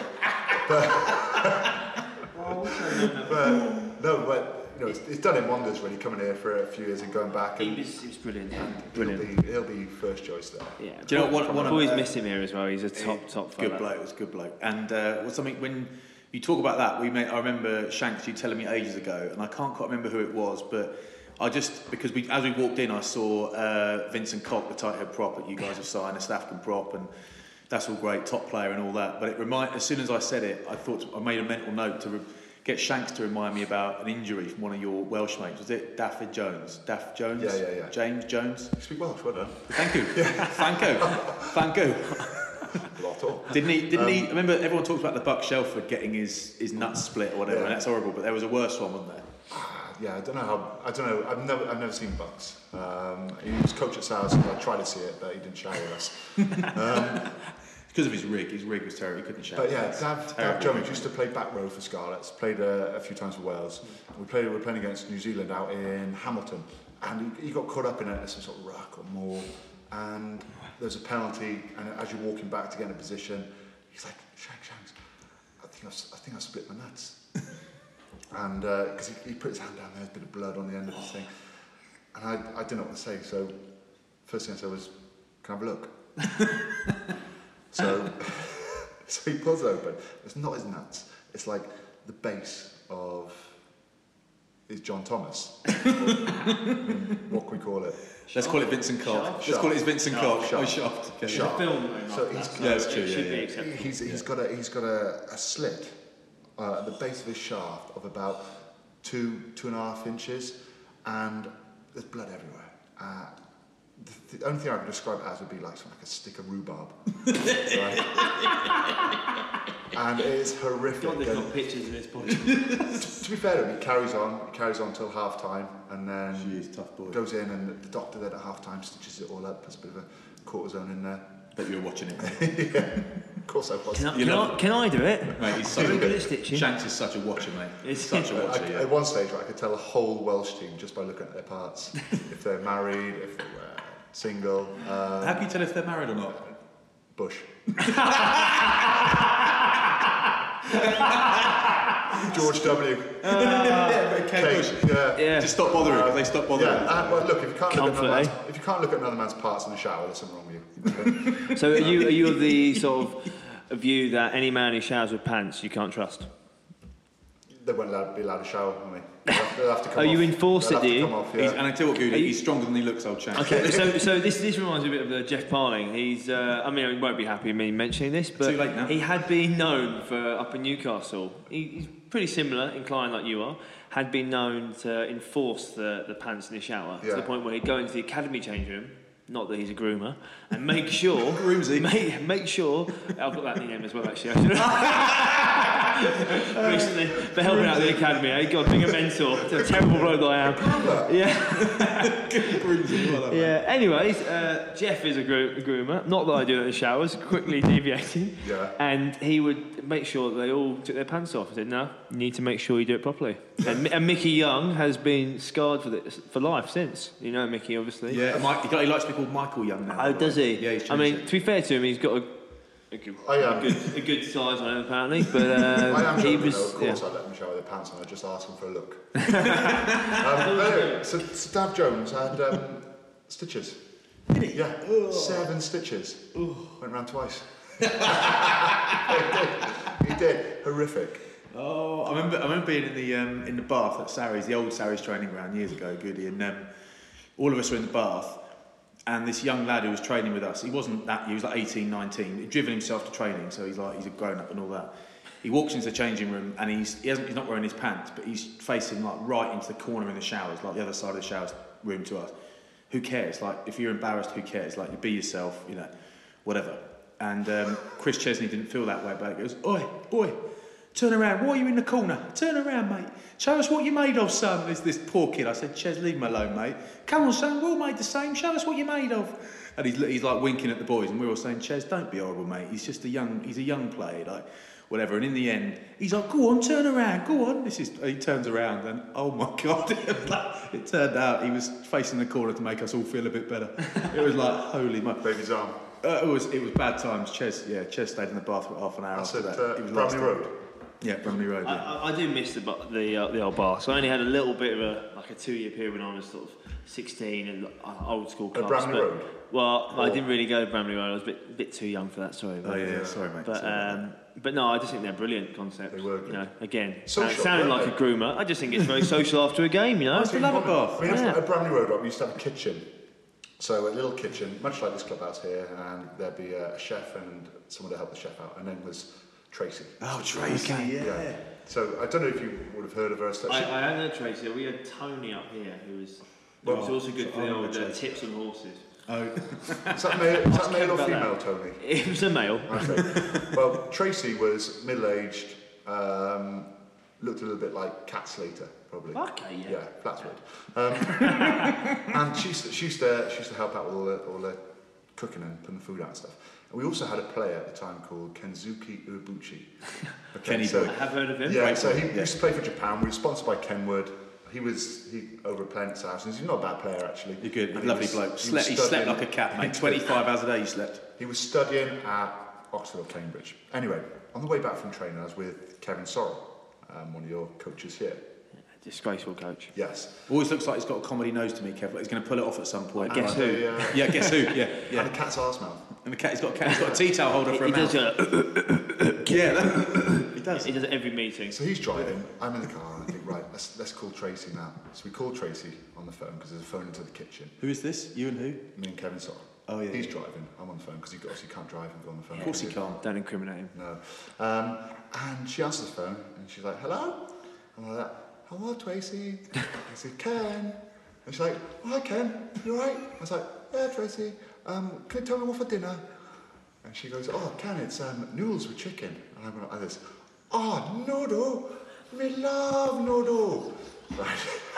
But it's done him wonders really, coming here for a few years and going back. And He was brilliant. And he'll be first choice there. Yeah. Do you know what? I've always missed him here as well. He's a top fella. Good bloke. It was a good bloke. And something when you talk about that, I remember Shanks, you telling me ages ago, and I can't quite remember who it was, but because as we walked in, I saw Vincent Cock, the tight head prop that you guys have signed, a Staffcombe prop, and that's all great, top player and all that. But as soon as I said it, I made a mental note to get Shanks to remind me about an injury from one of your Welsh mates. Was it Daff Jones? Yeah. James Jones? You speak Welsh, well done. Thank you. Thank you. Didn't he? I remember everyone talks about the Buck Shelford getting his nuts split or whatever, and that's horrible. But there was a worse one, wasn't there? Yeah, I don't know. I've never seen Bucks. He was coach at Saracens. I tried to see it, but he didn't shower with us. Because of his rig. His rig was terrible. He couldn't shower. But yeah, Dav Jones used to play back row for Scarlets. Played a few times for Wales. We were playing against New Zealand out in Hamilton, and he got caught up in some sort of ruck or more, and there's a penalty. And as you're walking back to get in a position, he's like, Shanks, I think I split my nuts. And because he put his hand down, there's a bit of blood on the end of his thing, and I didn't know what to say. So first thing I said was, "Can I have a look?" So he pulls it open. It's not his nuts. It's like the base of his John Thomas. What can we call it? Let's call it Vincent Cock. Let's call it his Vincent Cock. Oh, Shaft. Okay. Shaft. Film, so that's true. Yeah. He's got a slit at the base of his shaft of about 2.5 inches, and there's blood everywhere. The only thing I can describe it as would be like a stick of rhubarb. Right? And it is horrific. God, they've got pictures in this point. To be fair to him, he carries on till half time, and then tough boy. Goes in, and the doctor then at half time stitches it all up, puts a bit of a cortisone in there. Bet you were watching it. Yeah, of course I was. Can I do it? Mate, he's so good at stitching. Shanks is such a watcher, mate. He's such a watcher. At one stage, I could tell a whole Welsh team just by looking at their parts. If they're married, if they're single. How can you tell if they're married or not? Bush. George W. Bush. Yeah. Just stop bothering. They stop bothering. Yeah. Well, look, if you can't look at another man's parts in the shower, there's something wrong with you. So are you of the sort of view that any man who showers with pants you can't trust? They won't be allowed to shower, will they? They'll have to come off. You enforce it, do you? And I tell you what, Goody, he's stronger than he looks, old chap. Okay, so this reminds me a bit of Jeff Parling. He's, I won't be happy with me mentioning this, but too late now. He had been known for up in Newcastle. He's pretty similar, inclined like you are. Had been known to enforce the pants in the shower to the point where he'd go into the academy change room. Not that he's a groomer, and make sure. Make sure. I've got that nickname as well, actually. Recently, for helping out the academy, God, being a mentor. It's a terrible bloke that I am. Yeah. Anyways, Jeff is a groomer. Not that I do it in the showers. Quickly deviating. Yeah. And he would make sure that they all took their pants off. I said, no, you need to make sure you do it properly. And Mickey Young has been scarred for life since. You know Mickey, obviously. Yeah. He likes to be called Michael Young now. Oh, does he? Yeah, he's to be fair to him, he's got a good size on him apparently, but I am he joking, was. though, of course, I let them shower their pants and I just asked them for a look. Anyway, so Dav Jones had stitches. Did he? Yeah, 7 stitches. Went round twice. He did. Horrific. Oh, I remember being in the bath at Sarries, the old Sarries training ground years ago, Goody, and all of us were in the bath. And this young lad who was training with us, he was like 18, 19, he'd driven himself to training, so he's a grown up and all that. He walks into the changing room and he's not wearing his pants, but he's facing like right into the corner in the showers, like the other side of the showers room to us. Who cares? Like, if you're embarrassed, who cares? Like, you be yourself, whatever. And Chris Chesney didn't feel that way, but he goes, "Oi, boy, turn around. Why are you in the corner? Turn around, mate. Show us what you're made of, son." There's this poor kid. I said, "Ches, leave him alone, mate. Come on, son, we're all made the same. Show us what you're made of." And he's like winking at the boys, and we're all saying, Ches, don't be horrible, mate. He's a young player, like whatever. And in the end, he's like, go on, turn around, go on. He turns around, and oh my God, it turned out he was facing the corner to make us all feel a bit better. It was like, holy moly. Baby's arm. It was bad times. Ches stayed in the bath for half an hour after that. It was Bramley Road. Yeah, Bramley Road. Yeah. I do miss the old bar. So I only had a little bit of a 2-year period when I was sort of 16 and old school clubs. Bramley Road. Well, I didn't really go to Bramley Road. I was a bit too young for that. Sorry. Sorry, mate. But no, I just think they're brilliant concepts. They were good. You know, again, Social, sounding like a groomer. I just think it's very social after a game. You know, I love a bath. I mean, at Bramley Road, we used to have a kitchen. So a little kitchen, much like this clubhouse here, and there'd be a chef and someone to help the chef out. And then was Tracy. Oh, Tracy, yeah. So I don't know if you would have heard of her. I had no Tracy. We had Tony up here, who was also good for the old tips on horses. Oh, is that male or female, Tony? It was a male. Okay. Well, Tracy was middle-aged, looked a little bit like Cat Slater, probably. Okay, yeah. Yeah, Flatswood. And she used to help out with all the cooking and putting the food out and stuff. And we also had a player at the time called Kenzuki Uebuchi. Kenny Boy. I have heard of him. Yeah, so he used to play for Japan. We were sponsored by Kenwood. He over at Planet Saracens. He's not a bad player, actually. You're good. Lovely bloke. He slept like a cat, mate. 25 hours a day he slept. He was studying at Oxford or Cambridge. Anyway, on the way back from training, I was with Kevin Sorrell, one of your coaches here. Disgraceful coach. Yes. Always looks like he's got a comedy nose to me, Kev. Like he's going to pull it off at some point. Guess who? Yeah, guess who? Yeah. And a cat's arse mouth. And he's got a tea towel holder for a mouth. He does. He does it every meeting. So he's driving. I'm in the car, and I think, right, let's call Tracy now. So we call Tracy on the phone because there's a phone into the kitchen. Who is this? You and who? Me and Kevin Sorrell. Oh yeah. He's driving. I'm on the phone because he obviously can't drive and go on the phone. Of course he can't. Don't incriminate him. No. And she answers the phone, and she's like, "Hello?" I'm like, "Hello, Tracy." I said, "Ken." And she's like, "Oh, hi, Ken. You all right?" I was like, "Yeah, Tracy. Can you tell me what for dinner?" And she goes, "Oh, Ken, it's noodles with chicken." And I'm like this, "Oh, noodle. We love noodle." Right.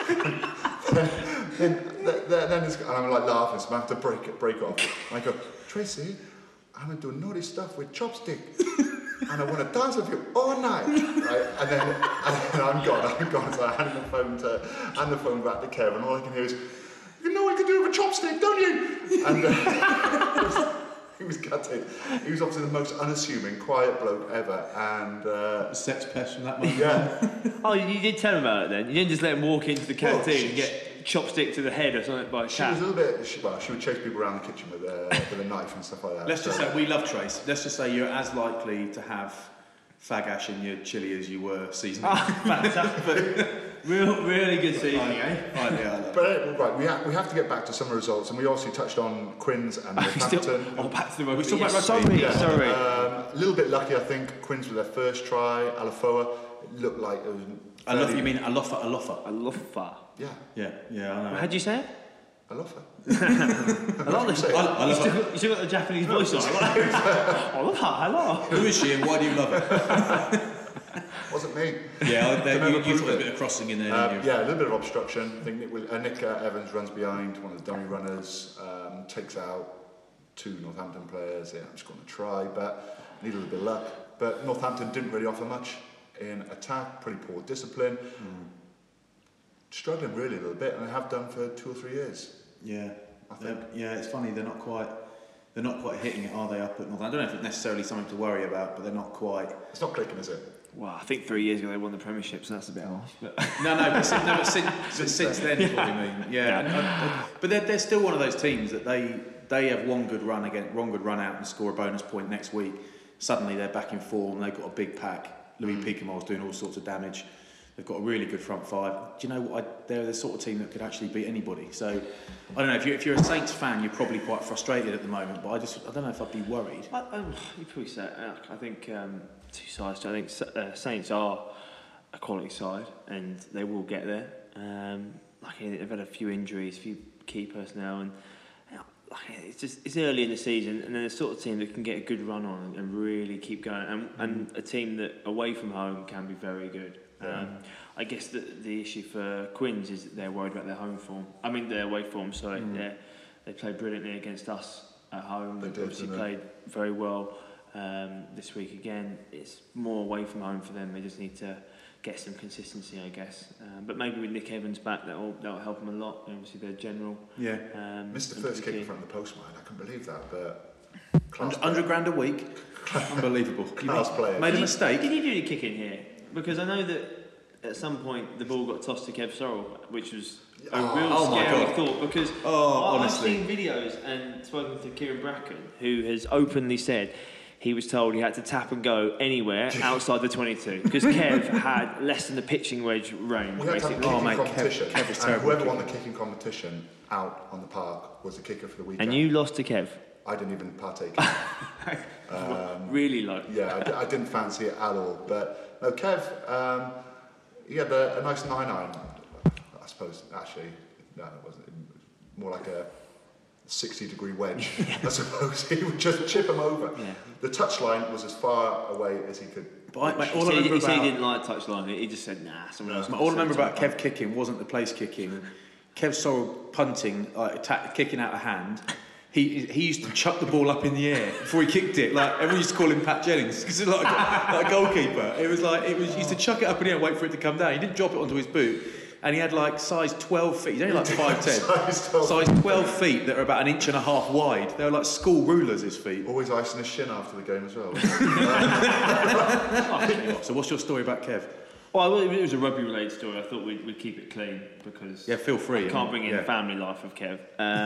then it's, and I'm like laughing, so I have to break off. And I go, "Tracy, I'm going to do naughty stuff with chopstick. And I want to dance with you all night." Right? And then I'm gone. So I hand the phone back to Kevin. All I can hear is, "You know what you can do with a chopstick, don't you?" And he was gutted. He was obviously the most unassuming, quiet bloke ever. And sex pest from that moment. Yeah. Oh, you did tell him about it then? You didn't just let him walk into the canteen and get chopstick to the head or something by a She cat? was a little bit. She would chase people around the kitchen with a knife and stuff like that. Let's just say we love Trace. Let's just say you're as likely to have fag ash in your chili as you were seasoning. Fantastic. Really good seasoning, eh? But right, we have to get back to some results, and we obviously touched on Quins and Northampton. Back to the rugby. We still about rugby. Sorry. A little bit lucky, I think. Quins with their first try. Alafoa, it looked like it was. You mean Alofa? Alofa. Yeah. Yeah, I know. How'd you say it? Alofa. I like this. You still got the Japanese voice on. Alofa, hello. Who is she and why do you love her? Wasn't me. Yeah, you thought there was a bit of crossing in there, didn't you? Yeah, a little bit of obstruction. I think Nick Evans runs behind one of the dummy runners, takes out 2 Northampton players. Yeah, I'm just going to try, but need a little bit of luck. But Northampton didn't really offer much in attack, pretty poor discipline. Struggling really a little bit, and they have done for 2 or 3 years. Yeah, I think. Yeah, it's funny. They're not quite hitting it, are they? Up at North? I don't know if it's necessarily something to worry about, but they're not quite. It's not clicking, is it? Well, I think 3 years ago they won the Premiership, so that's a bit harsh. But But since then, is what you mean. Yeah, but they're still one of those teams that they have one good run out and score a bonus point next week. Suddenly they're back in form. They've got a big pack. Louis Peacomore's doing all sorts of damage. They've got a really good front five. Do you know what? They're the sort of team that could actually beat anybody. So, I don't know, if you're a Saints fan, you're probably quite frustrated at the moment, but I don't know if I'd be worried. You probably say, I think 2 sides. I think Saints are a quality side, and they will get there. They've had a few injuries, a few key personnel, and it's early in the season, and they're the sort of team that can get a good run on and really keep going, and a team that away from home can be very good. I guess the issue for Quins is that they're worried about their home form. I mean their away form. Sorry, they played brilliantly against us at home. They They've obviously played very well this week again. It's more away from home for them. They just need to get some consistency, I guess. But maybe with Nick Evans back, that'll help them a lot. Obviously, their general. Yeah. Missed the first kick from the post, man. I can believe that, but. £100 a week. Unbelievable. Class player. Made a mistake. Did he do any kicking here? Because I know that at some point the ball got tossed to Kev Sorrell, which was a real scary thought. Because honestly. I've seen videos and spoken to Kieran Bracken, who has openly said he was told he had to tap and go anywhere outside the 22 because Kev had less than the pitching wedge range. We had to have a kicking competition, Kev was terrible. Whoever won the kicking competition out on the park was the kicker for the weekend. And you lost to Kev? I didn't even partake. Really low. Yeah, I didn't fancy it at all. But no, Kev, he had a nice 9-9. I suppose, actually, no, it wasn't. It was more like a 60-degree wedge, I suppose. He would just chip him over. Yeah. The touchline was as far away as he could. But he said he didn't like touchline. He just said, nah, someone else. All I remember about Kev kicking wasn't the place kicking. Kev Sorrell punting, kicking out of hand. He used to chuck the ball up in the air before he kicked it. Like everyone used to call him Pat Jennings because he's like a goalkeeper. He used to chuck it up in the air and wait for it to come down. He didn't drop it onto his boot, and he had like size 12 feet. He's only like 5'10". size 12 feet that are about 1.5 inches wide. They were like school rulers. His feet. Always icing his shin after the game as well. So what's your story about Kev? Well, it was a rugby-related story. I thought we'd keep it clean because feel free. I can't bring in the family life of Kev.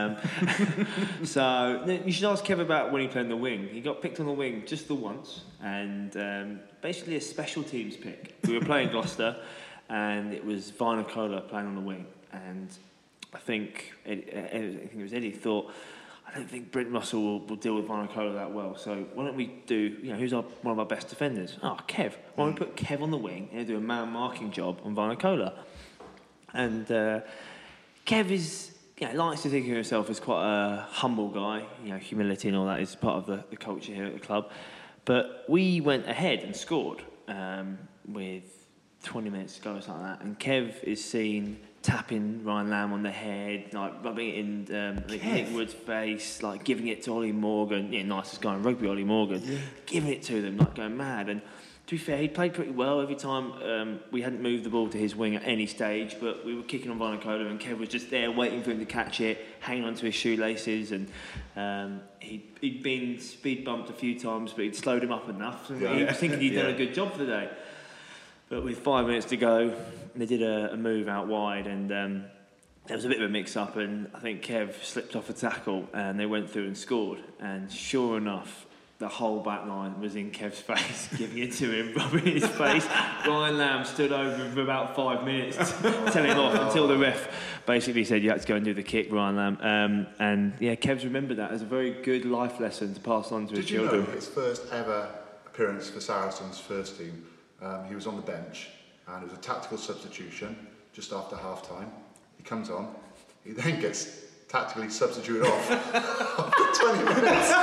So you should ask Kev about when he played on the wing. He got picked on the wing just the once, and basically a special teams pick. We were playing Gloucester, and it was Vinocola playing on the wing. And I think it was Eddie thought, I don't think Brent Russell will deal with Vinocola that well. So why don't we do, who's one of our best defenders? Kev. Why don't we put Kev on the wing and do a man marking job on Vinocola? And Kev is, likes to think of himself as quite a humble guy. Humility and all that is part of the culture here at the club. But we went ahead and scored with 20 minutes to go or something like that. And Kev is seen tapping Ryan Lamb on the head, like rubbing it in Nick Wood's face, like giving it to Ollie Morgan, nicest guy in rugby, Ollie Morgan, giving it to them, like going mad. And to be fair, he played pretty well every time. We hadn't moved the ball to his wing at any stage, but we were kicking on Vinocola and Kev was just there waiting for him to catch it, hanging onto his shoelaces, and he'd been speed bumped a few times, but he'd slowed him up enough. So he was thinking he'd done a good job for the day. But with 5 minutes to go, they did a move out wide, and there was a bit of a mix-up, and I think Kev slipped off a tackle, and they went through and scored. And sure enough, the whole back line was in Kev's face, giving it to him, rubbing his face. Ryan Lamb stood over him for about 5 minutes, telling him off until the ref basically said you had to go and do the kick, Ryan Lamb. And Kev's remembered that as a very good life lesson to pass on to his children. Did you know his first ever appearance for Saracens' first team? He was on the bench, and it was a tactical substitution just after half-time. He comes on, he then gets tactically substituted off after 20 minutes.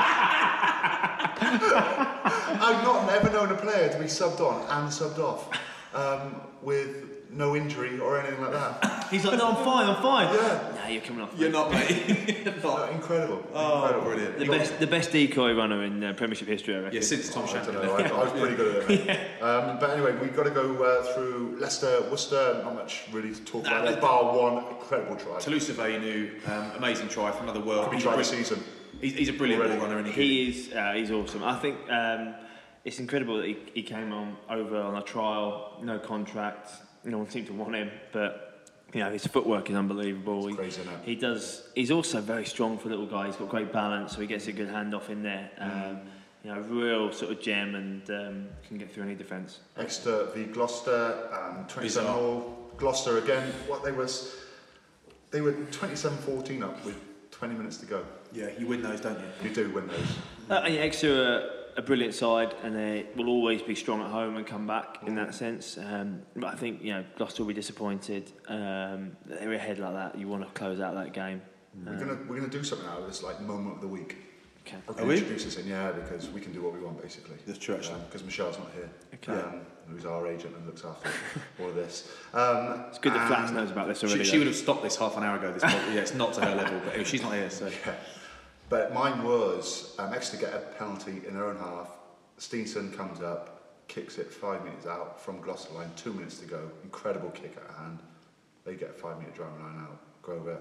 I've never known a player to be subbed on and subbed off with no injury or anything like that. He's like, no, I'm fine. Yeah. Nah, you're coming off. You're not, mate. Incredible. Incredible. Brilliant. The best decoy runner in Premiership history, I reckon. Yeah, since Tom Shanklin. I was pretty good at it. But anyway, we've got to go through Leicester, Worcester. Not much really to talk about there, bar one incredible try. Toulouse Veinu, amazing try from another world. Could be try this season. He's a brilliant ball runner. He's awesome. I think it's incredible that he came over on a trial, no contract. No one seemed to want him, but his footwork is unbelievable. It's crazy, isn't it? He's also very strong for a little guy. He's got great balance, so he gets a good handoff in there. Real sort of gem, and can get through any defence. Exeter v Gloucester, 27-all. Gloucester again. They were 27-14 up with 20 minutes to go. Yeah, you win those, don't you? You do win those. Exeter a brilliant side, and they will always be strong at home and come back in that sense. But I think Gloucester will be disappointed. They're ahead like that. You want to close out that game. We're gonna do something out of this moment of the week. Okay. Are we? Introduce us in, because we can do what we want basically. That's true, actually. Because Michelle's not here. Okay. Who's our agent and looks after all of this. It's good that Flats knows about this already. She would have stopped this half an hour ago. This it's not to her level, but she's not here, so. Yeah. But mine was Exeter get a penalty in their own half. Steenson comes up, kicks it 5 metres out from Gloucester line, 2 minutes to go. Incredible kick at hand. They get a 5 metre driving line out, go over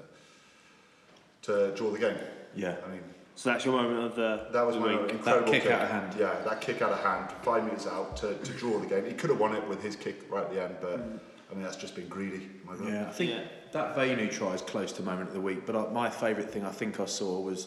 to draw the game. Yeah. I mean, so that's your moment of that was my week. incredible kick out of hand. Yeah, that kick out of hand, 5 metres out to draw the game. He could have won it with his kick right at the end, but I mean that's just being greedy. Yeah, I think that Venu try is close to moment of the week. But my favourite thing I think I saw was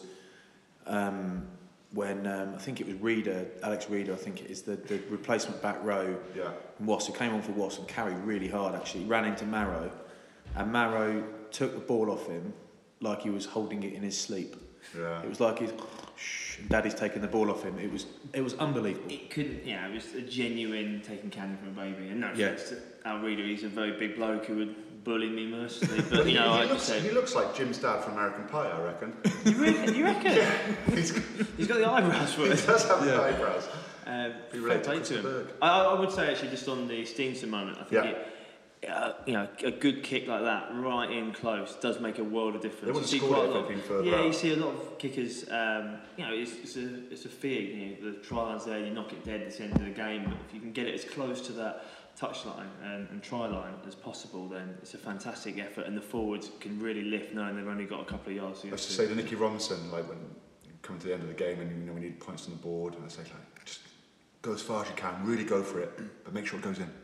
when I think it was Alex Reeder. I think it is the replacement back row. Yeah. Wass, who came on for Wass and carried really hard. Actually, ran into Marrow, and Marrow took the ball off him like he was holding it in his sleep. Yeah. It was like he's and Daddy's taking the ball off him. It was unbelievable. It couldn't. Yeah, it was a genuine taking candy from a baby. And no Yeah. offense to Al Reeder, he's a very big bloke who would bully me mercilessly. But you know, he looks like Jim's dad from American Pie, I reckon. You reckon? Yeah, he's got the eyebrows for he it. does have the eyebrows. He related to to him. Christopher. I would say actually just on the Steenson moment, I think a good kick like that right in close does make a world of difference. They wouldn't you see score quite it a lot. if further Yeah, out. you see a lot of kickers. It's a fear. You know, the try line's there, you knock it dead. It's the end of the game. But if you can get it as close to that touchline and try line as possible, then it's a fantastic effort, and the forwards can really lift knowing they've only got a couple of yards to I go. used to say to Nicky Robinson, like when you come to the end of the game and we need points on the board, and I say like, just go as far as you can, really go for it, but make sure it goes in.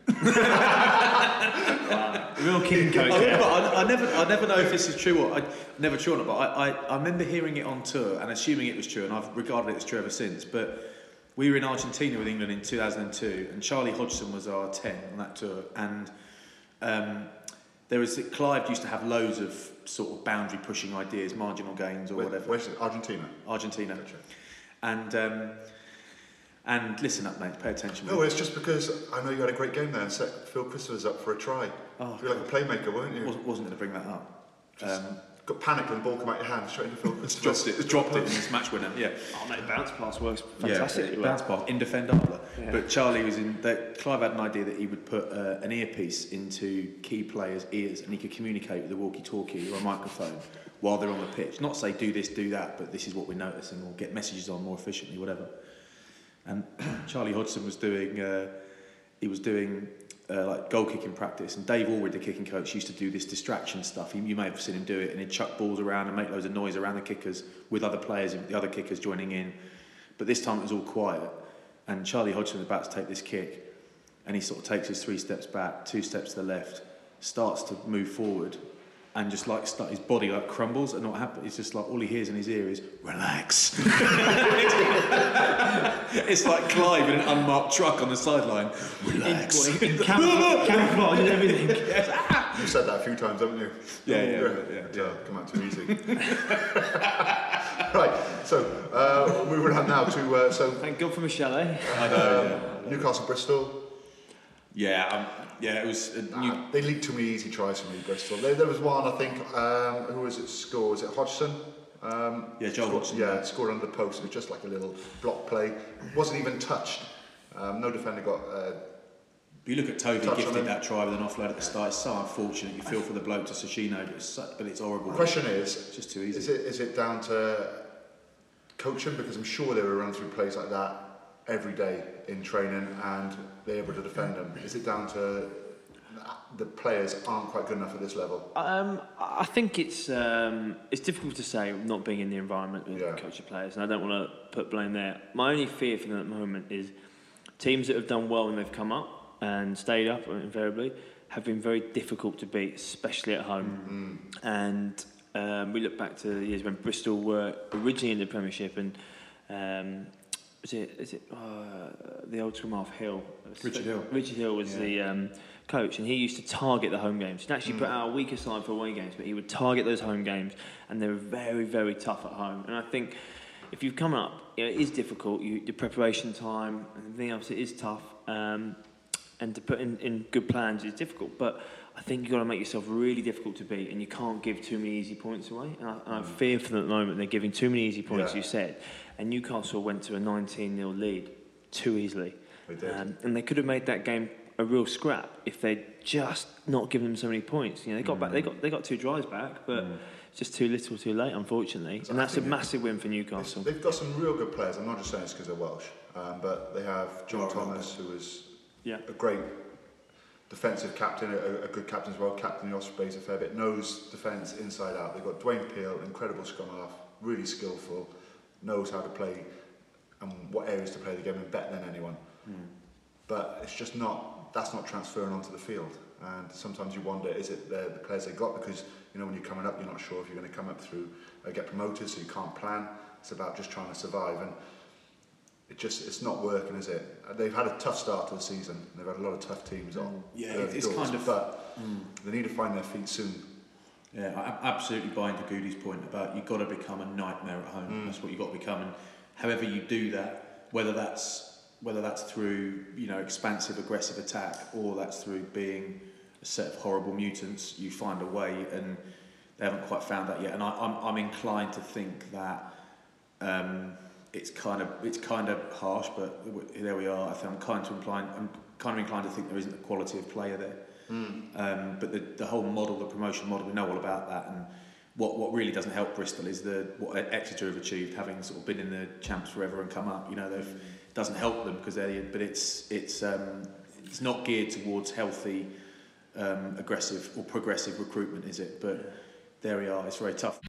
Real kicking coach. I never know if this is true or never true or not. But I remember hearing it on tour and assuming it was true, and I've regarded it as true ever since. But we were in Argentina with England in 2002, and Charlie Hodgson was our 10 on that tour, and Clive used to have loads of sort of boundary pushing ideas, marginal gains or whatever. Where's it? Argentina? Argentina. Gotcha. And listen up, mate. Pay attention. No, it's just because I know you had a great game there and set Phil Christopher's up for a try. You're like a playmaker, weren't you? Wasn't going to bring that up. Got panicked when the ball came out your hand, straight into Phil Christopher. Dropped it in this match winner. Yeah. Oh mate, bounce pass works fantastically. Yeah, bounce pass, indefendable. Yeah. But Charlie was Clive had an idea that he would put an earpiece into key players' ears and he could communicate with a walkie-talkie or a microphone while they're on the pitch. Not say do this, do that, but this is what we're noticing, or get messages on more efficiently, whatever. And Charlie Hodgson was doing like goal kicking practice, and Dave Allred, the kicking coach, used to do this distraction stuff. You may have seen him do it, and he'd chuck balls around and make loads of noise around the kickers with other players, the other kickers joining in. But this time it was all quiet, and Charlie Hodgson was about to take this kick, and he sort of takes his 3 steps back, 2 steps to the left, starts to move forward, and just like his body like crumbles and not happen. It's just like all he hears in his ear is relax. It's like Clive in an unmarked truck on the sideline. Relax. Camouflage and everything. You've said that a few times, haven't you? Yeah. Come out too easy. Right. So moving on now to Thank God for Michelle, eh? I know. Newcastle Bristol. Yeah, it was. They leaked too many easy tries for me, Bristol. There was one, I think. Who was it? Score? Was it Hodgson? Joel Hodgson. Yeah, scored under the post. It was just like a little block play. Wasn't even touched. No defender got. You look at Toby gifted that try with an offload at the start. It's so unfortunate. You feel for the bloke to Sashino, but it's horrible. The question is, it's just too easy. Is it down to coaching? Because I'm sure they were running through plays like that every day in training and they're able to defend them. Is it down to the players aren't quite good enough at this level? I think it's difficult to say, not being in the environment with coaching players, and I don't want to put blame there. My only fear for them at the moment is teams that have done well when they've come up and stayed up invariably have been very difficult to beat, especially at home. And we look back to the years when Bristol were originally in the Premiership, and is it the old scrum half Hill? Richard Hill. Richard Hill was the coach, and he used to target the home games. He'd actually put out a weaker side for away games, but he would target those home games, and they were very, very tough at home. And I think if you've come up, it is difficult. The preparation time and everything else, it is tough. And to put in good plans is difficult, but I think you've got to make yourself really difficult to beat, and you can't give too many easy points away. And I fear for them at the moment they're giving too many easy points, you said. And Newcastle went to a 19-0 lead too easily. They did. And they could have made that game a real scrap if they'd just not given them so many points. You know, they got back, they got 2 tries back, but just too little, too late, unfortunately. Exactly. And that's a massive win for Newcastle. They've got some real good players. I'm not just saying it's because they're Welsh, but they have John Thomas, who is a great defensive captain, a good captain as well, captain the Ospreys a fair bit, knows defence inside out. They've got Dwayne Peel, incredible scrum half, really skillful, knows how to play and what areas to play the game in better than anyone. But it's just that's not transferring onto the field. And sometimes you wonder, is it the players they got? Because, you know, when you're coming up, you're not sure if you're going to come up through, get promoted, so you can't plan. It's about just trying to survive. And it's not working, is it? They've had a tough start to the season. They've had a lot of tough teams on. Yeah, it's doors, kind of... But they need to find their feet soon. Yeah, I absolutely buy into Goody's point about you've got to become a nightmare at home. That's what you've got to become. And however you do that, whether that's through, you know, expansive, aggressive attack, or that's through being a set of horrible mutants, you find a way, and they haven't quite found that yet. And I'm inclined to think that it's kind of harsh, but there we are. I'm kind of inclined to think there isn't the quality of player there. But the whole model, the promotion model, we know all about that. And what really doesn't help Bristol is what Exeter have achieved, having sort of been in the champs forever and come up. You know, doesn't help them because but it's not geared towards healthy, aggressive or progressive recruitment, is it? But there we are. It's very tough.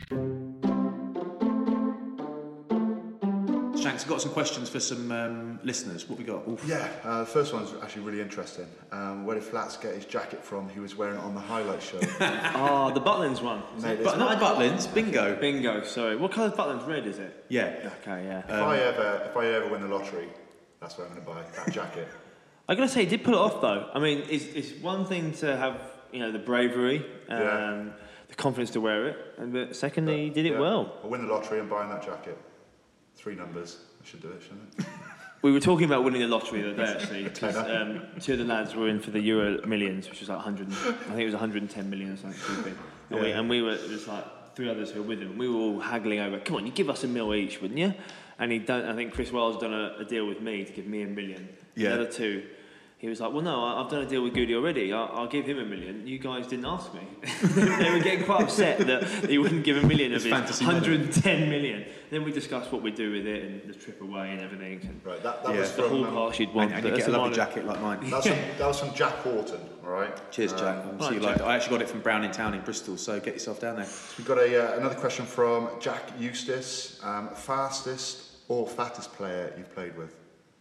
Shanks, I've got some questions for some listeners. What we got? Oof. Yeah, the first one's actually really interesting. Where did Flats get his jacket from? He was wearing it on the highlight show. Oh, the Butlins one. Mate, not Butlins, bingo. Bingo, sorry. What colour is Butlins? Red, is it? Yeah. Okay, yeah. If I ever win the lottery, that's where I'm going to buy that jacket. I got to say, he did pull it off though. I mean, it's one thing to have, you know, the bravery, the confidence to wear it, but secondly, he did it well. I'll win the lottery and buying that jacket. 3 numbers. I should do it, shouldn't I? We were talking about winning the lottery the other day, actually, because 2 of the lads were in for the Euro Millions, which was like 100, I think it was 110 million or something. And we were, there's like 3 others who were with him. We were all haggling over, come on, you give us $1 million each, wouldn't you? And I think Chris Wells done a deal with me to give me $1 million. The other 2, he was like, well, no, I've done a deal with Goody already. I'll give him $1 million. You guys didn't ask me. They were getting quite upset that he wouldn't give $1 million of his 110 million. Then we discussed what we do with it and the trip away and everything. And right, that was the whole pass you'd want. And you get a lovely jacket like mine. That was from Jack Horton, all right? Cheers, Jack. See you later. I actually got it from Brown in Town in Bristol, so get yourself down there. We've got another question from Jack Eustace. Fastest or fattest player you've played with?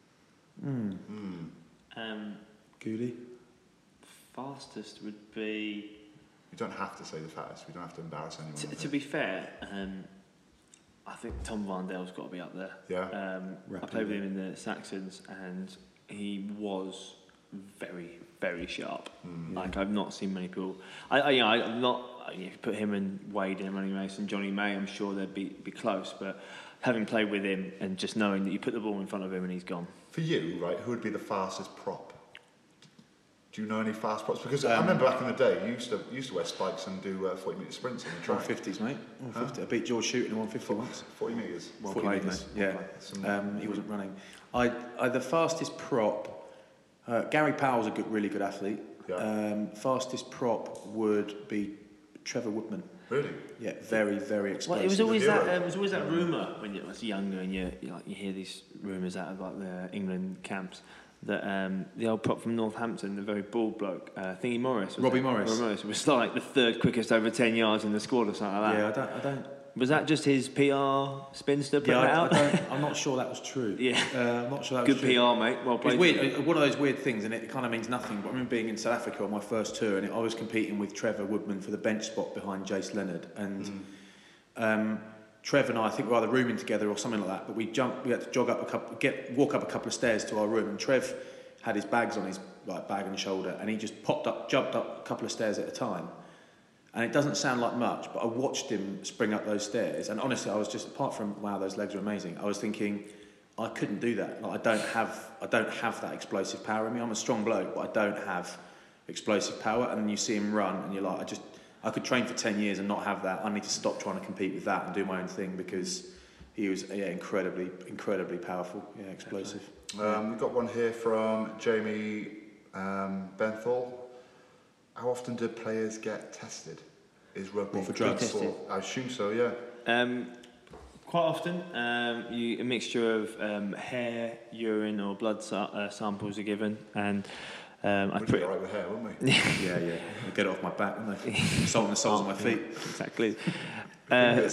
Goody? Fastest would be... You don't have to say the fattest. We don't have to embarrass anyone. To be fair, I think Tom Varndale's got to be up there. Yeah. I played with him in the Saxons, and he was very, very sharp. Like, I've not seen many people... I'm not... If you put him and Wade and Manny Mason, Johnny May, I'm sure they'd be close, but having played with him and just knowing that you put the ball in front of him and he's gone. For you, right, who would be the fastest prop? Do you know any fast props? Because I remember back in the day, you used to wear spikes and do 40-metre sprints in the track. 150s, mate. 150. I beat George Shooting in 150 once. 40 metres. Well played, mate. Yeah. He wasn't running. The fastest prop... Gary Powell's a really good athlete. Yeah. Fastest prop would be Trevor Woodman. Really? Yeah, very, very explosive. Well, it was always that rumour when you was younger and you hear these rumours out of like the England camps that the old prop from Northampton, the very bald bloke, Robbie Morris. Robbie Morris was like the 3rd quickest over 10 yards in the squad or something like that. Yeah, I don't. Was that just his PR spinster putting it out? I'm not sure that was true. Yeah. I'm not sure that was true. Good PR, mate. Well played. It's weird. One of those weird things, and it kind of means nothing. But I remember being in South Africa on my first tour, and I was competing with Trevor Woodman for the bench spot behind Jace Leonard. And Trevor and I think we were either rooming together or something like that. But we had to walk up a couple of stairs to our room, and Trev had his bags on his bag and shoulder, and he just jumped up a couple of stairs at a time. And it doesn't sound like much, but I watched him spring up those stairs, and honestly, I was just, apart from wow, those legs are amazing, I was thinking, I couldn't do that. Like, I don't have that explosive power in me. I'm a strong bloke, but I don't have explosive power. And then you see him run, and you're like, I could train for 10 years and not have that. I need to stop trying to compete with that and do my own thing, because he was incredibly powerful, explosive. We've got one here from Jamie Benthall. How often do players get tested? Is rugby for drugs? I assume so, yeah. Quite often, a mixture of hair, urine, or blood samples are given, and We'd be alright with hair, wouldn't we? yeah. I'll get it off my back, wouldn't I? Salt on the soles of my feet. Exactly. Get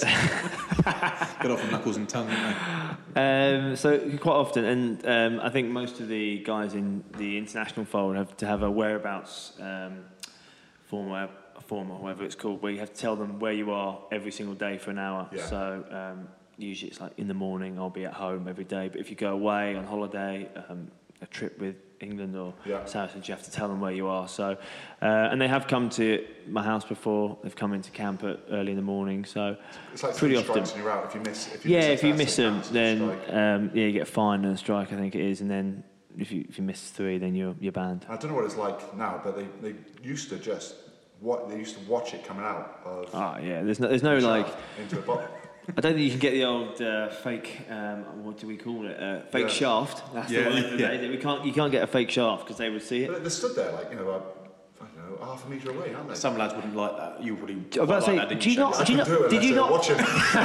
off the knuckles and tongue, don't they? So quite often, and I think most of the guys in the international fold have to have a whereabouts form or whatever it's called, where you have to tell them where you are every single day for an hour. Yeah. So usually it's like in the morning I'll be at home every day, but if you go away on holiday, a trip with England or Saracens, you have to tell them where you are. So and they have come to my house before. They've come into camp early in the morning. So it's like pretty often. And you're out if you miss. If you miss them, then you get a fine and a strike, I think it is, and then if you miss 3, then you're banned. I don't know what it's like now, but they used to just watch it coming out of. There's no like into a bottle. I don't think you can get the old fake. What do we call it? Fake shaft. That's the word. You can't get a fake shaft because they would see it. But they stood there like I don't know, half a metre away, aren't they? Some lads wouldn't like that. You probably. I was about to say, like that, did you not? Did you not? Watch it.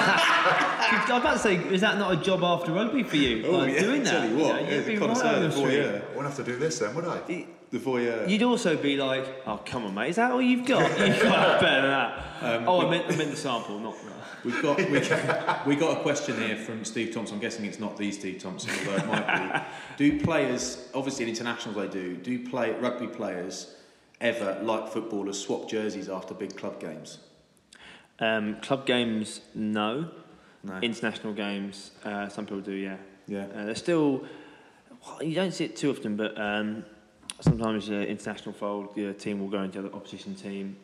I was about to say, is that not a job after rugby for you? Doing that. Tell you what, you'd be right on the street. I wouldn't have to do this then, would I? The voyeur. You'd also be like, oh come on, mate, is that all you've got? You've got better than that. I meant the sample, not. We got a question here from Steve Thompson. I'm guessing it's not the Steve Thompson, although it might be. Do players, obviously in internationals they do rugby players ever, like footballers, swap jerseys after big club games? Club games, no. International games, some people do, yeah. They're still, you don't see it too often, but sometimes the international fold, the team will go into the opposition team.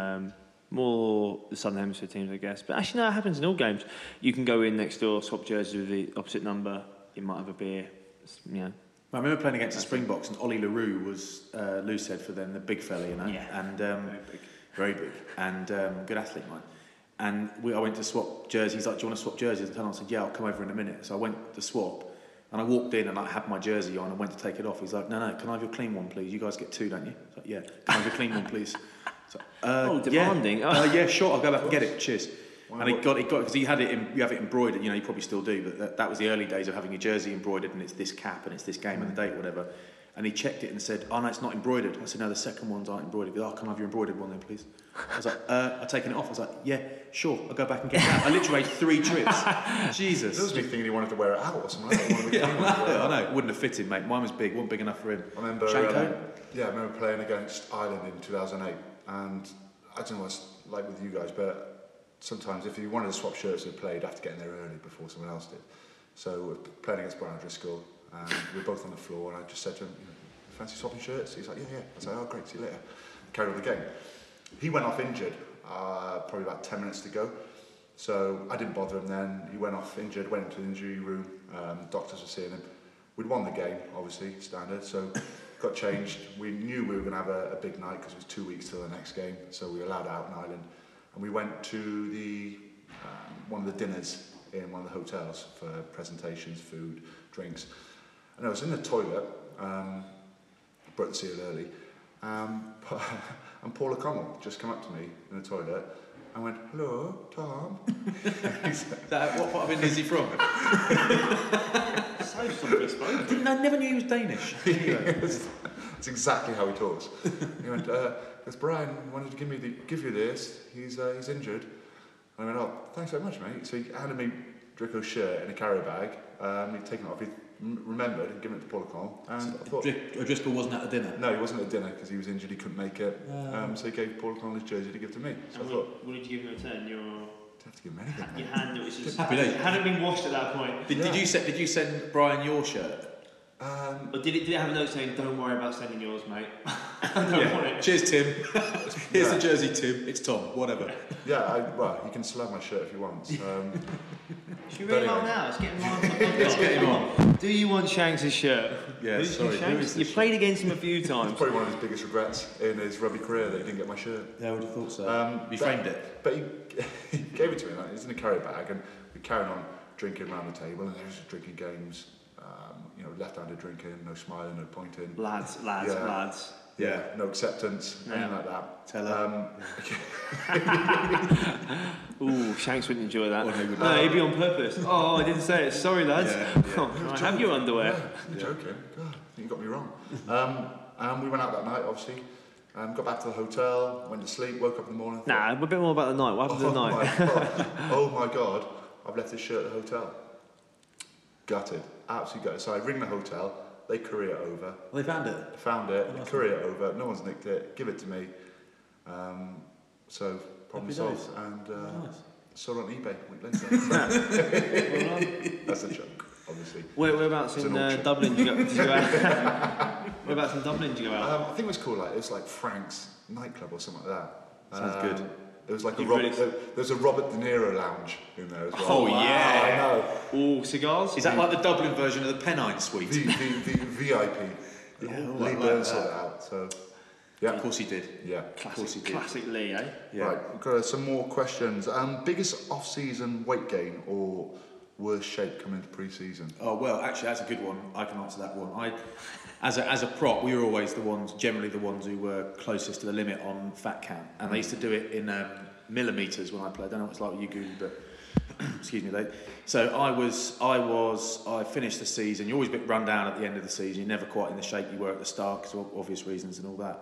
More the Southern Hemisphere teams, I guess. But actually, no, it happens in all games. You can go in next door, swap jerseys with the opposite number. You might have a beer, I remember playing against the Springboks, and Ollie LaRue was loose head for them, the big fella, and very big, and good athlete, mine. And I went to swap jerseys. He's like, "Do you want to swap jerseys?" And I said, "Yeah, I'll come over in a minute." So I went to swap, and I walked in and I had my jersey on and went to take it off. He's like, "No, can I have your clean one, please? You guys get 2, don't you?" I was like, "Yeah, can I have your clean one, please?" Demanding. Yeah, sure. I'll go back and get it. Cheers. And he got because he had it. You have it embroidered. You probably still do. But that was the early days of having your jersey embroidered, and it's this cap, and it's this game and the date, whatever. And he checked it and said, "Oh no, it's not embroidered." I said, "No, the second ones aren't embroidered." He goes, "Oh, can I have your embroidered one then, please?" I was like, "I've taken it off." I was like, "Yeah, sure. I'll go back and get that." I literally made 3 trips. Jesus. It was me thinking he wanted to wear it out or something like that. I know. It wouldn't have fitted, mate. Mine was big. Wasn't big enough for him. I remember. Shanko? I remember playing against Ireland in 2008, and I don't know what it's like with you guys, but sometimes if you wanted to swap shirts with a player, you'd have to get in there early before someone else did. So we're playing against Brian Driscoll, and we're both on the floor, and I just said to him, "Fancy swapping shirts?" He's like, "Yeah." I was like, "Oh, great, see you later." Carried on the game. He went off injured, probably about 10 minutes to go. So I didn't bother him then. He went off injured, went into the injury room. Doctors were seeing him. We'd won the game, obviously, standard. So got changed. We knew we were going to have a big night because it was 2 weeks till the next game. So we were allowed out in Ireland. And we went to the one of the dinners in one of the hotels for presentations, food, drinks. And I was in the toilet, broke the seal early, and Paul O'Connell just come up to me in the toilet and went, "Hello, Tom." What part of India is he from? So softly spoken. I never knew he was Danish. That's exactly how he talks. He went, "Because Brian wanted to give you this. He's injured." I went, "Oh, thanks very much, mate." So he handed me Drico's shirt in a carrier bag. He'd taken it off. He remembered and given it to Paul O'Connell. And I thought, O'Driscoll wasn't at the dinner? No, he wasn't at dinner because he was injured. He couldn't make it. So he gave Paul O'Connell his jersey to give to me. So I thought, what did you give him in return? Don't have to give him anything. Your hand was just Happy days. hadn't been washed at that point. Did you send Brian your shirt? Or did it have a note saying, "Don't worry about sending yours, mate"? I don't want it. Cheers, Tim. Here's the jersey, Tim. It's Tom. Whatever. Yeah, well, you can still have my shirt if you want. Should we read him on now? Let's get him on. Let's get him on. Do you want Shanks' shirt? Yeah, sorry. You played against him a few It's times. probably one of his biggest regrets in his rugby career that he didn't get my shirt. Yeah, I would have thought so. He framed it. But he gave it to me. Like, it's in a carrier bag, and we carried on drinking around the table, and there was drinking games. Left-handed drinking, no smiling, no pointing. Lads. Yeah. No acceptance, anything like that. Tell her. Ooh, Shanks wouldn't enjoy that. Well, he would no, he'd be on purpose. Oh, I didn't say it. Sorry, lads. Yeah. Oh, I have your underwear. Yeah, you're joking. God, I think you got me wrong. We went out that night, obviously. Got back to the hotel, went to sleep, woke up in the morning. Nah, a bit more about the night. What happened the night? Oh my God, I've left this shirt at the hotel. Gutted, absolutely gutted. So I ring the hotel, they courier it over. Well, they found it. Found it, courier it over, no one's nicked it, give it to me. So, problem solved. And sold it on eBay a week later. That's a joke, obviously. Whereabouts in Dublin did you go out? Whereabouts in Dublin did you go out? I think it was called it was like Frank's nightclub or something like that. Sounds good. It was like there's a Robert De Niro lounge in there as well. Oh, yeah. I know. All cigars? Is that like the Dublin version of the Pennine Suite? The VIP. Yeah, Lee Burns sorted it out, so... Yeah. Of course he did. Yeah. Of course he did. Classic Lee, eh? Yeah. Right, we've got some more questions. Biggest off-season weight gain or worst shape coming into pre-season? Oh, well, actually, that's a good one. I can answer that one. As a prop, we were always generally the ones who were closest to the limit on fat count. And they used to do it in millimetres when I played. I don't know what it's like with you, Goody, but excuse me. So I finished the season. You're always a bit run down at the end of the season. You're never quite in the shape you were at the start because of obvious reasons and all that.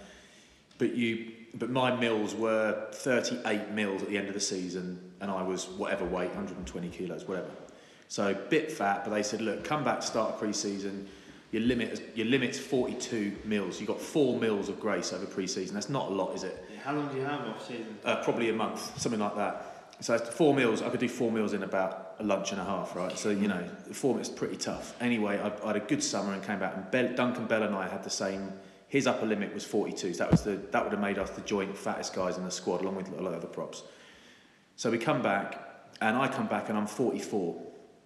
But my mils were 38 mils at the end of the season, and I was whatever weight, 120 kilos, whatever. So bit fat, but they said, look, come back to start pre-season. Your limit's 42 mils. You've got 4 mils of grace over pre-season. That's not a lot, is it? How long do you have off season? Probably a month, something like that. So 4 meals, I could do 4 meals in about a lunch and a half, right? So, 4 meals is pretty tough. Anyway, I had a good summer and came back, and Duncan Bell and I had the same. His upper limit was 42, so that would have made us the joint fattest guys in the squad, along with a lot of other props. So we come back, and I come back, and I'm 44.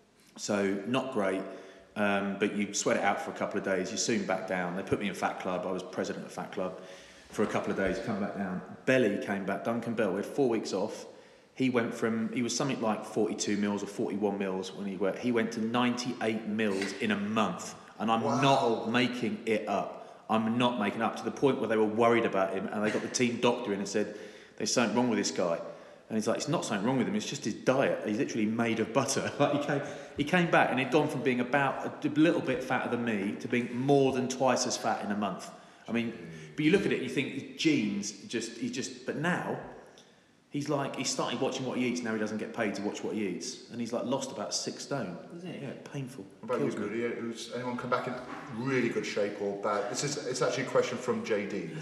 So not great, but you sweat it out for a couple of days. You're soon back down. They put me in Fat Club. I was president of Fat Club for a couple of days. Come back down. Belly came back. Duncan Bell. We had 4 weeks off. He was something like 42 mils or 41 mils when he went to 98 mils in a month, and I'm not making it up. I'm not making up, to the point where they were worried about him, and they got the team doctor in and said, there's something wrong with this guy. And he's like, it's not something wrong with him, it's just his diet. He's literally made of butter. Like he came back and he'd gone from being about a little bit fatter than me to being more than twice as fat in a month. I mean, but you look at it and you think his genes but now he started watching what he eats. Now he doesn't get paid to watch what he eats, and he's like lost about 6 stone. Is it? Yeah, painful. What about you, Goody? Has anyone come back in really good shape or bad? It's actually a question from JD.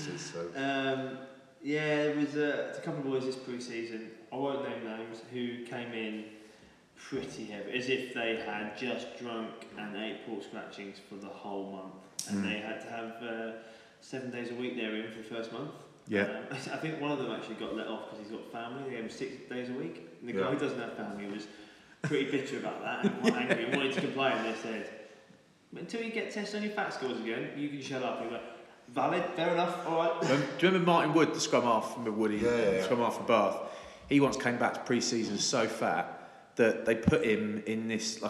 Yeah, there was a couple of boys this pre-season, I won't name names, who came in pretty heavy, as if they had just drunk and ate pork scratchings for the whole month, and they had to have 7 days a week they were in for the first month. Yeah. I think one of them actually got let off because he's got family. They gave him 6 days a week. And the guy who doesn't have family was pretty bitter about that and quite angry and wanted to complain. And they said, until you get tested on your fat scores again, you can shut up. And he went, valid, fair enough, all right. Do you remember Martin Wood, the scrum half from Woody, the scrum half from Bath? He once came back to pre-season so fat that they put him in this,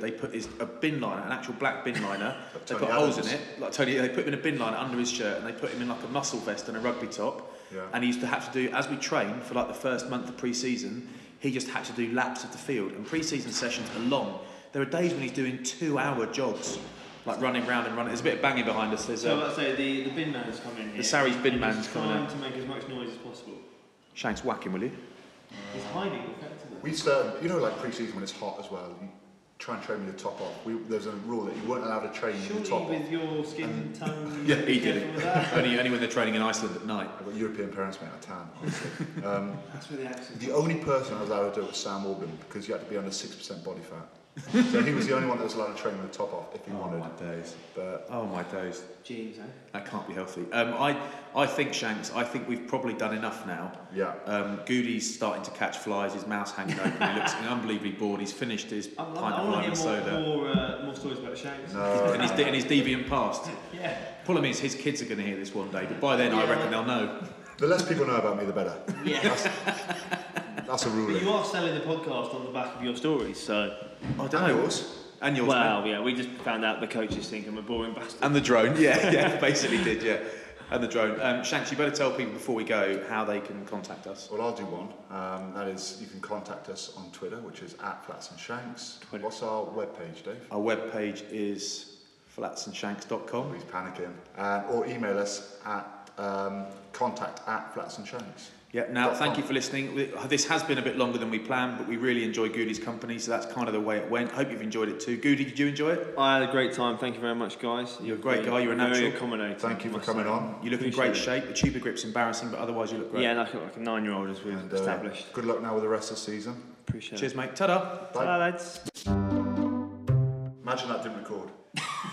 a bin liner, an actual black bin liner. They put holes in it, like Tony. They put him in a bin liner under his shirt, and they put him in like a muscle vest and a rugby top. Yeah. And he used to have to do, as we trained for like the first month of pre-season, he just had to do laps of the field. And pre-season sessions are long. There are days when he's doing 2-hour jogs, like running round and running. There's a bit of banging behind us. So let's say the bin man's come in here. The Sarries bin man's coming in. Trying to make as much noise as possible. Shanks, whack him, will you? He's hiding effectively. We like pre-season when it's hot as well, you try and train with your top off. There's a rule that you weren't allowed to train with your top off. with your skin and tone. Yeah, he did it. Only when they're training in Iceland at night. I've got European parents, mate, I tan, honestly. That's where the accent. The only person I was allowed to do it was Sam Orban, because you had to be under 6% body fat. So he was the only one that was allowed to train with the top off if he wanted. Oh my days. But oh my days. Genes, eh? That can't be healthy. I think, Shanks, we've probably done enough now. Yeah. Goody's starting to catch flies, his mouth's hanging open, he looks unbelievably bored, he's finished his pint of lime and soda. More stories about Shanks. No. And his deviant past. Yeah. Problem is, his kids are going to hear this one day, but by then I reckon they'll know. The less people know about me, the better. Yeah. That's a ruling. But you are selling the podcast on the back of your stories, so... I don't know. Yours. And yours. Well, yeah, we just found out the coaches think I'm a boring bastard. And the drone, yeah, basically did, yeah. And the drone. Shanks, you better tell people before we go how they can contact us. Well, I'll do one. That is, you can contact us on Twitter, which is @FlatsandShanks. What's our webpage, Dave? Our webpage is flatsandshanks.com. He's panicking. Or email us at contact@FlatsandShanks. Yeah, now thank you for listening. This has been a bit longer than we planned, but we really enjoy Goody's company, so that's kind of the way it went. Hope you've enjoyed it too. Goody, did you enjoy it? I had a great time. Thank you very much, guys. You're a great guy. You're a natural. Very accommodating. Thank you for coming on. You look in great shape. The tuber grip's embarrassing, but otherwise you look great. Yeah, like a 9-year-old as we've established. Good luck now with the rest of the season. Appreciate it. Cheers, mate. Ta-da. Bye. Ta-da, lads. Imagine that didn't record.